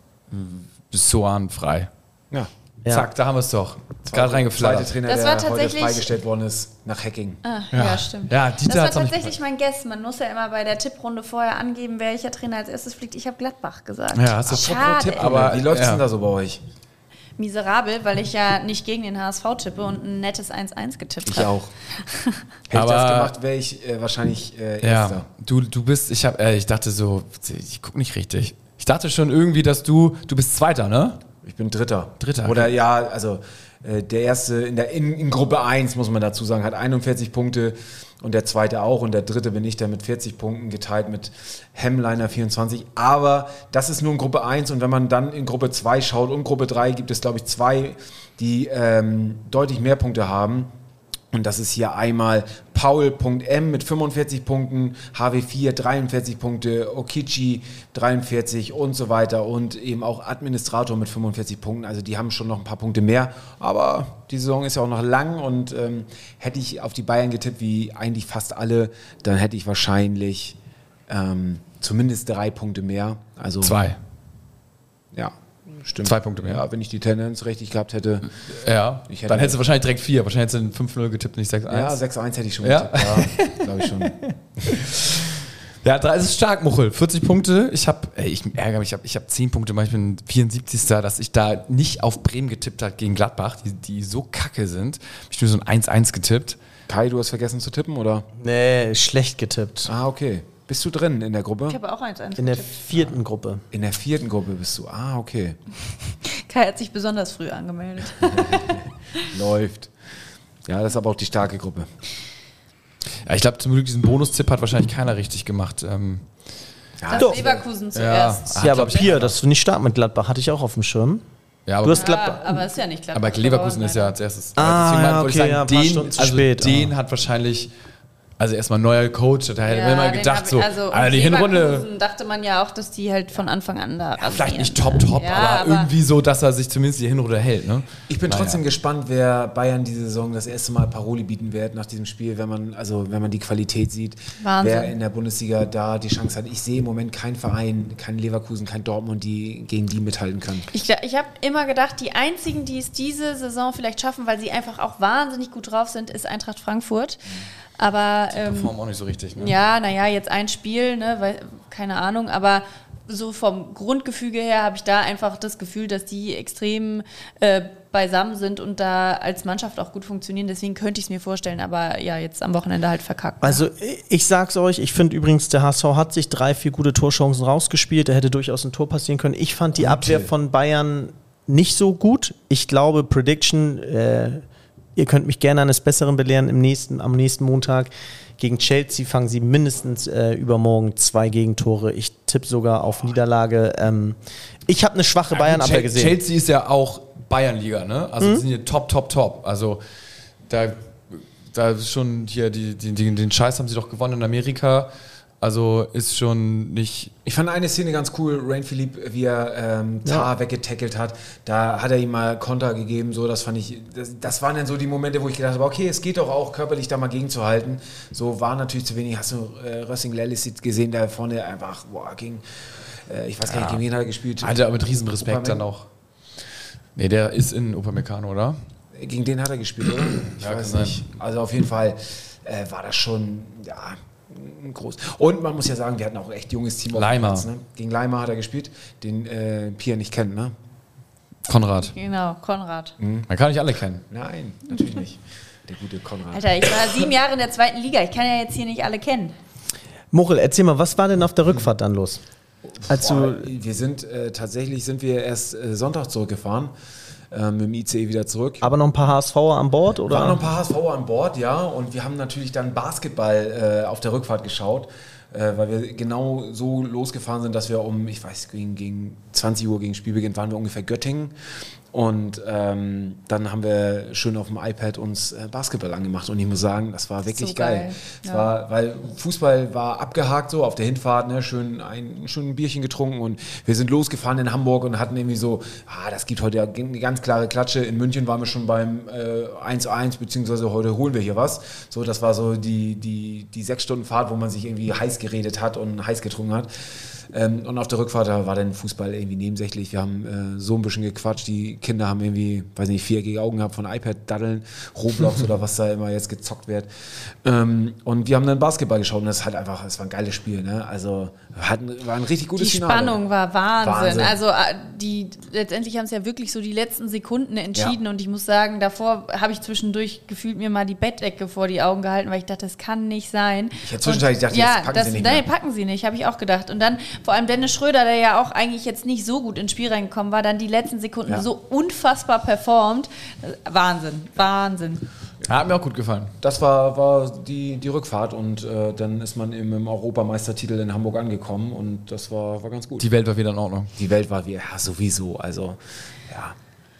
Sohan frei. Ja. Ja. Zack, da haben wir es doch. Gerade Zweite reingeflattert. Trainer, Das der war heute tatsächlich- freigestellt worden ist nach Hacking. Ah, ja. Ja. stimmt. Ja, das Dieter war hat's auch nicht tatsächlich mein Guess. Man muss ja immer bei der Tipprunde vorher angeben, welcher Trainer als erstes fliegt. Ich habe Gladbach gesagt. Ja, hast du Schade. Pro-Tipp, aber Wie läuft es ja. denn da so bei euch? Miserabel, weil ich ja nicht gegen den H S V tippe und ein nettes eins eins getippt Ich habe. auch. Hätte ich das Aber- gemacht, wäre ich äh, wahrscheinlich äh, Ja, Erster. du, du bist, ich hab, äh, ich dachte so, ich guck nicht richtig. Ich dachte schon irgendwie, dass du, du bist Zweiter, ne? Ich bin Dritter. Dritter, okay. Oder ja, also äh, der Erste in, der, in, in Gruppe eins, muss man dazu sagen, hat einundvierzig Punkte und der Zweite auch und der Dritte bin ich, der mit vierzig Punkten geteilt mit Hemliner vierundzwanzig. Aber das ist nur in Gruppe eins und wenn man dann in Gruppe zwei schaut und Gruppe drei gibt es, glaube ich, zwei, die ähm, deutlich mehr Punkte haben. Und das ist hier einmal Paul.m mit fünfundvierzig Punkten, H W vier dreiundvierzig Punkte, Okichi dreiundvierzig und so weiter und eben auch Administrator mit fünfundvierzig Punkten. Also die haben schon noch ein paar Punkte mehr, aber die Saison ist ja auch noch lang und ähm, hätte ich auf die Bayern getippt, wie eigentlich fast alle, dann hätte ich wahrscheinlich ähm, zumindest drei Punkte mehr. Also Zwei. Ja, stimmt. Zwei Punkte mehr. Ja, wenn ich die Tendenz richtig gehabt hätte. Ja, Ich hätte- dann hättest du wahrscheinlich direkt vier. Wahrscheinlich hättest du fünf null getippt, nicht sechs eins. Ja, sechs eins hätte ich schon Ja? getippt. Ja, glaube ich schon. Ja, drei ist stark, Muchel. vierzig Punkte. Ich habe, ich ärgere mich, ich habe ich hab zehn Punkte, ich bin vierundsiebzigster dass ich da nicht auf Bremen getippt habe gegen Gladbach, die, die so kacke sind. Hab ich nur so ein eins eins getippt. Kai, du hast vergessen zu tippen, oder? Nee, schlecht getippt. Ah, okay. Bist du drin in der Gruppe? Ich habe auch eins eins In der getippt. vierten Gruppe. In der vierten Gruppe bist du. Ah, okay. Kai hat sich besonders früh angemeldet. Läuft. Ja, das ist aber auch die starke Gruppe. Ja, ich glaube, zum Glück diesen Bonustipp hat wahrscheinlich keiner richtig gemacht. Ähm, Das Doch. Leverkusen zuerst. Ah, ja, aber glaub ich, Pia, dass du nicht stark mit Gladbach, hatte ich auch auf dem Schirm. ja, aber, Du hast Ja, Gladbach. aber ist ja nicht klar. aber Leverkusen ist ja als erstes. Ah, Deswegen ja, wollte ich okay, ja, ein paar den, Stunden zu also spät. den Ah. hat wahrscheinlich Also erstmal neuer Coach, da hätte Ja, man immer den gedacht, hab- so, also also die Leverkusen Hinrunde, dachte man ja auch, dass die halt von Anfang an da ja, vielleicht rasieren. nicht top, top, Ja, aber, aber irgendwie so, dass er sich zumindest die Hinrunde hält. Ne? Ich bin Naja. trotzdem gespannt, wer Bayern diese Saison das erste Mal Paroli bieten wird nach diesem Spiel, wenn man, also wenn man die Qualität sieht, Wahnsinn. wer in der Bundesliga da die Chance hat. Ich sehe im Moment keinen Verein, kein Leverkusen, kein Dortmund, die gegen die mithalten kann. Ich, ich habe immer gedacht, die einzigen, die es diese Saison vielleicht schaffen, weil sie einfach auch wahnsinnig gut drauf sind, ist Eintracht Frankfurt. Aber ähm, Performen auch nicht so richtig. Ne? ja, naja, jetzt ein Spiel, ne, weil, keine Ahnung, aber so vom Grundgefüge her habe ich da einfach das Gefühl, dass die extrem äh, beisammen sind und da als Mannschaft auch gut funktionieren. Deswegen könnte ich es mir vorstellen, aber ja, jetzt am Wochenende halt verkackt. Also ich sag's euch, ich finde übrigens, der H S V hat sich drei, vier gute Torchancen rausgespielt. Da hätte durchaus ein Tor passieren können. Ich fand die Abwehr von Bayern nicht so gut. Ich glaube, Prediction, äh, ihr könnt mich gerne eines Besseren belehren im nächsten, am nächsten Montag. Gegen Chelsea fangen sie mindestens äh, übermorgen zwei Gegentore. Ich tippe sogar auf Niederlage. Ähm, ich habe eine schwache Bayern-Abwehr gesehen. Chelsea ist ja auch Bayernliga, ne? Also Mhm. die sind hier top, top, top. Also da, da ist schon hier, die, die, die, den Scheiß haben sie doch gewonnen in Amerika. Also ist schon nicht... Ich fand eine Szene ganz cool, Rain Philippe, wie er ähm, Tar Ja. weggetackelt hat. Da hat er ihm mal Konter gegeben, so, das fand ich, das, das waren dann so die Momente, wo ich gedacht habe, okay, es geht doch auch körperlich da mal gegenzuhalten. So war natürlich zu wenig. Hast du äh, Rössing Lellis gesehen, da vorne einfach, boah, ging, äh, ich weiß gar nicht, gegen wen hat er gespielt? Hatte aber mit Riesenrespekt Upamecano. dann auch. Nee, der ist in Upamecano, oder? Gegen den hat er gespielt, oder? Ich Ja, weiß kann nicht. Also auf jeden Fall äh, war das schon, ja, ein groß. Und man muss ja sagen, wir hatten auch ein echt junges Team auf dem Leimer. Platz, ne? Gegen Leimer hat er gespielt, den äh, Pia nicht kennt, ne? Konrad. Genau, Konrad. Man kann nicht alle kennen. Nein, natürlich nicht. Der gute Konrad. Alter, ich war sieben Jahre in der zweiten Liga. Ich kann ja jetzt hier nicht alle kennen. Mochel, erzähl mal, was war denn auf der Rückfahrt dann los? Als Boah, du, wir sind äh, tatsächlich sind wir erst äh, Sonntag zurückgefahren, äh, mit dem I C E wieder zurück. aber noch ein paar H S V'er an Bord? Oder? Waren noch ein paar H S V'er an Bord, ja, und wir haben natürlich dann Basketball äh, auf der Rückfahrt geschaut, äh, weil wir genau so losgefahren sind, dass wir um, ich weiß, gegen, gegen zwanzig Uhr gegen Spielbeginn waren wir ungefähr Göttingen. Und ähm, dann haben wir schön auf dem iPad uns äh, Basketball angemacht und ich muss sagen, das war wirklich So geil. geil. Es Ja. war, weil Fußball war abgehakt so auf der Hinfahrt, ne, schön ein, schön ein Bierchen getrunken und wir sind losgefahren in Hamburg und hatten irgendwie so, ah, das gibt heute eine ganz klare Klatsche. In München waren wir schon beim äh, eins zu eins, beziehungsweise heute holen wir hier was. So, das war so die, die, die sechs Stunden Fahrt, wo man sich irgendwie heiß geredet hat und heiß getrunken hat. Ähm, und auf der Rückfahrt da war dann Fußball irgendwie nebensächlich. Wir haben äh, so ein bisschen gequatscht. Die Kinder haben irgendwie, weiß nicht, viereckige Augen gehabt von iPad-Daddeln, Roblox oder was da immer jetzt gezockt wird. Ähm, und wir haben dann Basketball geschaut und das ist halt einfach, es war ein geiles Spiel. Ne? Also hatten, war ein richtig gutes Die Finale. Spannung war Wahnsinn. Wahnsinn. Also äh, die letztendlich haben es ja wirklich so die letzten Sekunden entschieden und ich muss sagen, davor habe ich zwischendurch gefühlt mir mal die Bettdecke vor die Augen gehalten, weil ich dachte, das kann nicht sein. Ich hätte zwischenzeitlich gedacht, ja, jetzt packen das, sie nicht nein, mehr. packen sie nicht, habe ich auch gedacht. Und dann vor allem Dennis Schröder, der ja auch eigentlich jetzt nicht so gut ins Spiel reingekommen war, dann die letzten Sekunden Ja. so unfassbar performt. Wahnsinn, Wahnsinn. Ja, hat mir auch gut gefallen. Das war, war die, die Rückfahrt und äh, dann ist man im, im Europameistertitel in Hamburg angekommen und das war, war ganz gut. Die Welt war wieder in Ordnung. Die Welt war wie, ja, sowieso, also, ja.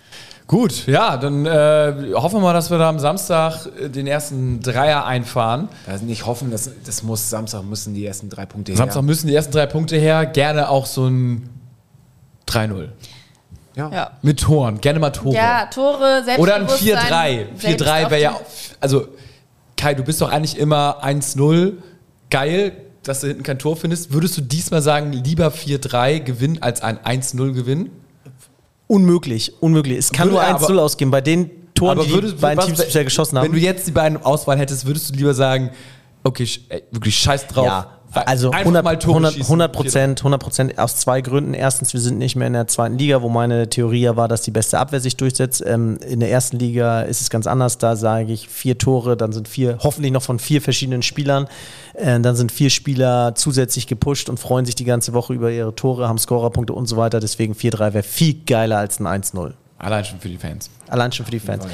Gut, ja, dann äh, hoffen wir mal, dass wir da am Samstag äh, den ersten Dreier einfahren. Also nicht hoffen, das, das muss, Samstag müssen die ersten drei Punkte Samstag her. müssen die ersten drei Punkte her. Gerne auch so ein drei null. Ja. Ja. Mit Toren, gerne mal Tore. Ja, Tore, selbst Oder ein vier drei. vier drei wäre ja, also Kai, du bist doch eigentlich immer eins null. Geil, dass du hinten kein Tor findest. Würdest du diesmal sagen, lieber vier drei gewinnen als ein eins null gewinnen? Unmöglich, unmöglich. Es kann Würde- nur eins null aber- ausgehen. Bei den Toren, die die beiden was- Teams bisher geschossen haben. Wenn du jetzt die beiden Auswahl hättest, würdest du lieber sagen, okay, sch- ey, wirklich scheiß drauf. Ja, also Einfach hundert, mal Tore hundert, schießen. hundert Prozent, hundert Prozent aus zwei Gründen. Erstens, wir sind nicht mehr in der zweiten Liga, wo meine Theorie ja war, dass die beste Abwehr sich durchsetzt. Ähm, in der ersten Liga ist es ganz anders. Da sage ich vier Tore, dann sind vier, hoffentlich noch von vier verschiedenen Spielern. Äh, dann sind vier Spieler zusätzlich gepusht und freuen sich die ganze Woche über ihre Tore, haben Scorerpunkte und so weiter. Deswegen vier drei wäre viel geiler als ein eins null. Allein schon für die Fans. Allein schon für die Fans.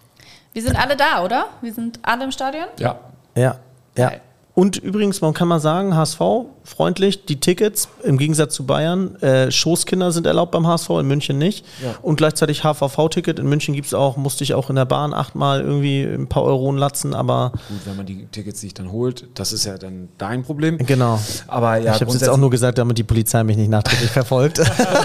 Wir sind alle da, oder? Wir sind alle im Stadion? Ja. Ja, ja. Geil. Und übrigens, man kann mal sagen, H S V freundlich, die Tickets, im Gegensatz zu Bayern. Äh, Schoßkinder sind erlaubt beim H S V, in München nicht. Ja. Und gleichzeitig H V V-Ticket. In München gibt es auch, musste ich auch in der Bahn achtmal irgendwie ein paar Euronen latzen, aber... Gut, wenn man die Tickets sich dann holt, das ist ja dann dein Problem. Genau. Aber ja, ich habe es jetzt auch nur gesagt, damit die Polizei mich nicht nachträglich verfolgt.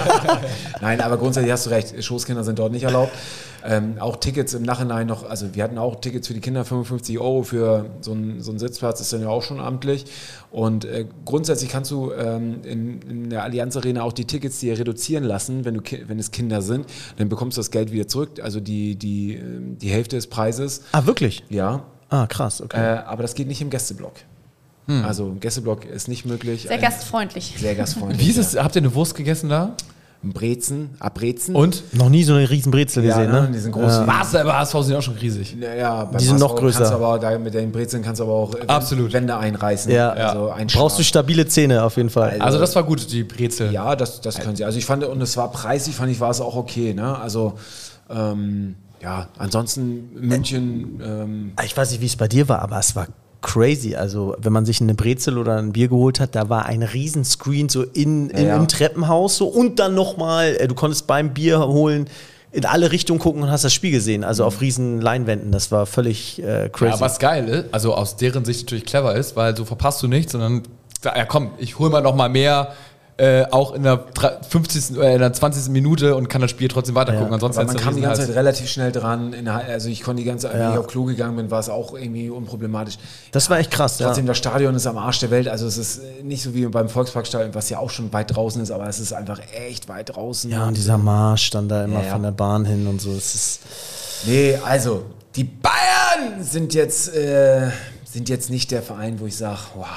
Nein, aber grundsätzlich hast du recht, Schoßkinder sind dort nicht erlaubt. Ähm, auch Tickets im Nachhinein noch, also wir hatten auch Tickets für die Kinder, fünfundfünfzig Euro für so einen so einen Sitzplatz, ist dann ja auch schon amtlich. Und äh, grundsätzlich kannst du ähm, in, in der Allianz Arena auch die Tickets dir reduzieren lassen, wenn, du, wenn es Kinder sind. Dann bekommst du das Geld wieder zurück, also die, die, die Hälfte des Preises. Ah, wirklich? Ja. Ah, krass, okay. Äh, aber das geht nicht im Gästeblock. Hm. Also im Gästeblock ist nicht möglich. Sehr gastfreundlich. Sehr gastfreundlich. Wie ist es, habt ihr eine Wurst gegessen da? Brezen, Abbrezen. Und? Noch nie so eine riesen Brezel Ja, gesehen, ne? ne? Die sind groß. Ja. Was, aber H S V sind auch schon riesig. Ja, ja, beim Die sind H S V noch größer. Kannst du aber, da, mit den Brezeln kannst du aber auch äh, Absolut. Wände einreißen. Ja. Also Brauchst du stabile Zähne auf jeden Fall. Also das war gut, die Brezel. Ja, das, das können sie. Also ich fand, und es war preisig, fand ich, war es auch okay. Ne? Also, ähm, ja, ansonsten München. Ähm, Ich weiß nicht, wie es bei dir war, aber es war crazy. Also wenn man sich eine Brezel oder ein Bier geholt hat, da war ein riesen Screen so in, in, Ja, ja. im Treppenhaus so und dann nochmal, du konntest beim Bier holen in alle Richtungen gucken und hast das Spiel gesehen. Also auf riesen Leinwänden. Das war völlig äh, crazy. Ja, was geil ist, also aus deren Sicht natürlich clever ist, weil so verpasst du nichts, sondern ja komm, ich hol mal noch mal mehr, äh, auch in der fünfzigsten oder in der zwanzigsten Minute und kann das Spiel trotzdem weitergucken. Ja. Ansonsten aber man hättest du kam die ganze Zeit Riesenhals. relativ schnell dran. In der, also ich konnte die ganze Zeit, wenn ich auf Klo gegangen bin, war es auch irgendwie unproblematisch. Das war echt krass, Trotzdem, ja. das Stadion ist am Arsch der Welt. Also es ist nicht so wie beim Volksparkstadion, was ja auch schon weit draußen ist, aber es ist einfach echt weit draußen. Ja, und dieser Marsch dann da immer Ja, ja. von der Bahn hin und so. Es ist Nee, also die Bayern sind jetzt, äh, sind jetzt nicht der Verein, wo ich sage, wow,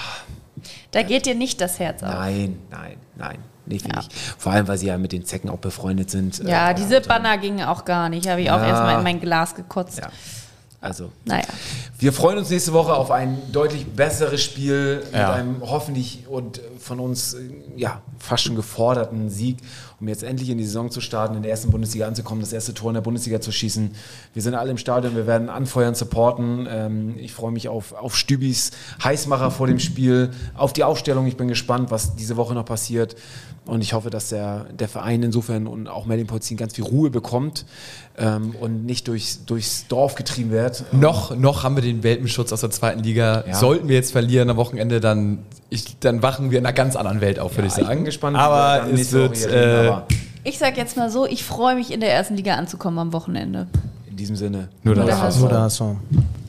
Da geht dir nicht das Herz auf. nein, nein, nein. Nee, finde Ja. ich. Vor allem, weil sie ja mit den Zecken auch befreundet sind. Ja, Äh, diese und, Banner gingen auch gar nicht. Habe ich auch Ja. erstmal in mein Glas gekotzt. Ja, also. Naja. Wir freuen uns nächste Woche auf ein deutlich besseres Spiel mit Ja. einem hoffentlich und von uns äh, ja, fast schon geforderten Sieg, um jetzt endlich in die Saison zu starten, in der ersten Bundesliga anzukommen, das erste Tor in der Bundesliga zu schießen. Wir sind alle im Stadion, wir werden anfeuern, supporten. Ähm, ich freue mich auf, auf Stübis Heißmacher vor dem Spiel, auf die Aufstellung. Ich bin gespannt, was diese Woche noch passiert. Und ich hoffe, dass der, der Verein insofern und auch Merlin Polzin ganz viel Ruhe bekommt ähm, und nicht durchs, durchs Dorf getrieben wird. Noch, noch haben wir den Welpenschutz aus der zweiten Liga. Ja. Sollten wir jetzt verlieren am Wochenende, dann, ich, dann wachen wir in einer ganz anderen Welt auf, würde ich Ich sagen. bin gespannt, wie wir aber dann es nächste Woche wird, hier reden, äh, aber Ich sag jetzt mal so, ich freue mich in der ersten Liga anzukommen am Wochenende. in diesem Sinne. nur Nur das. der so, da ist so.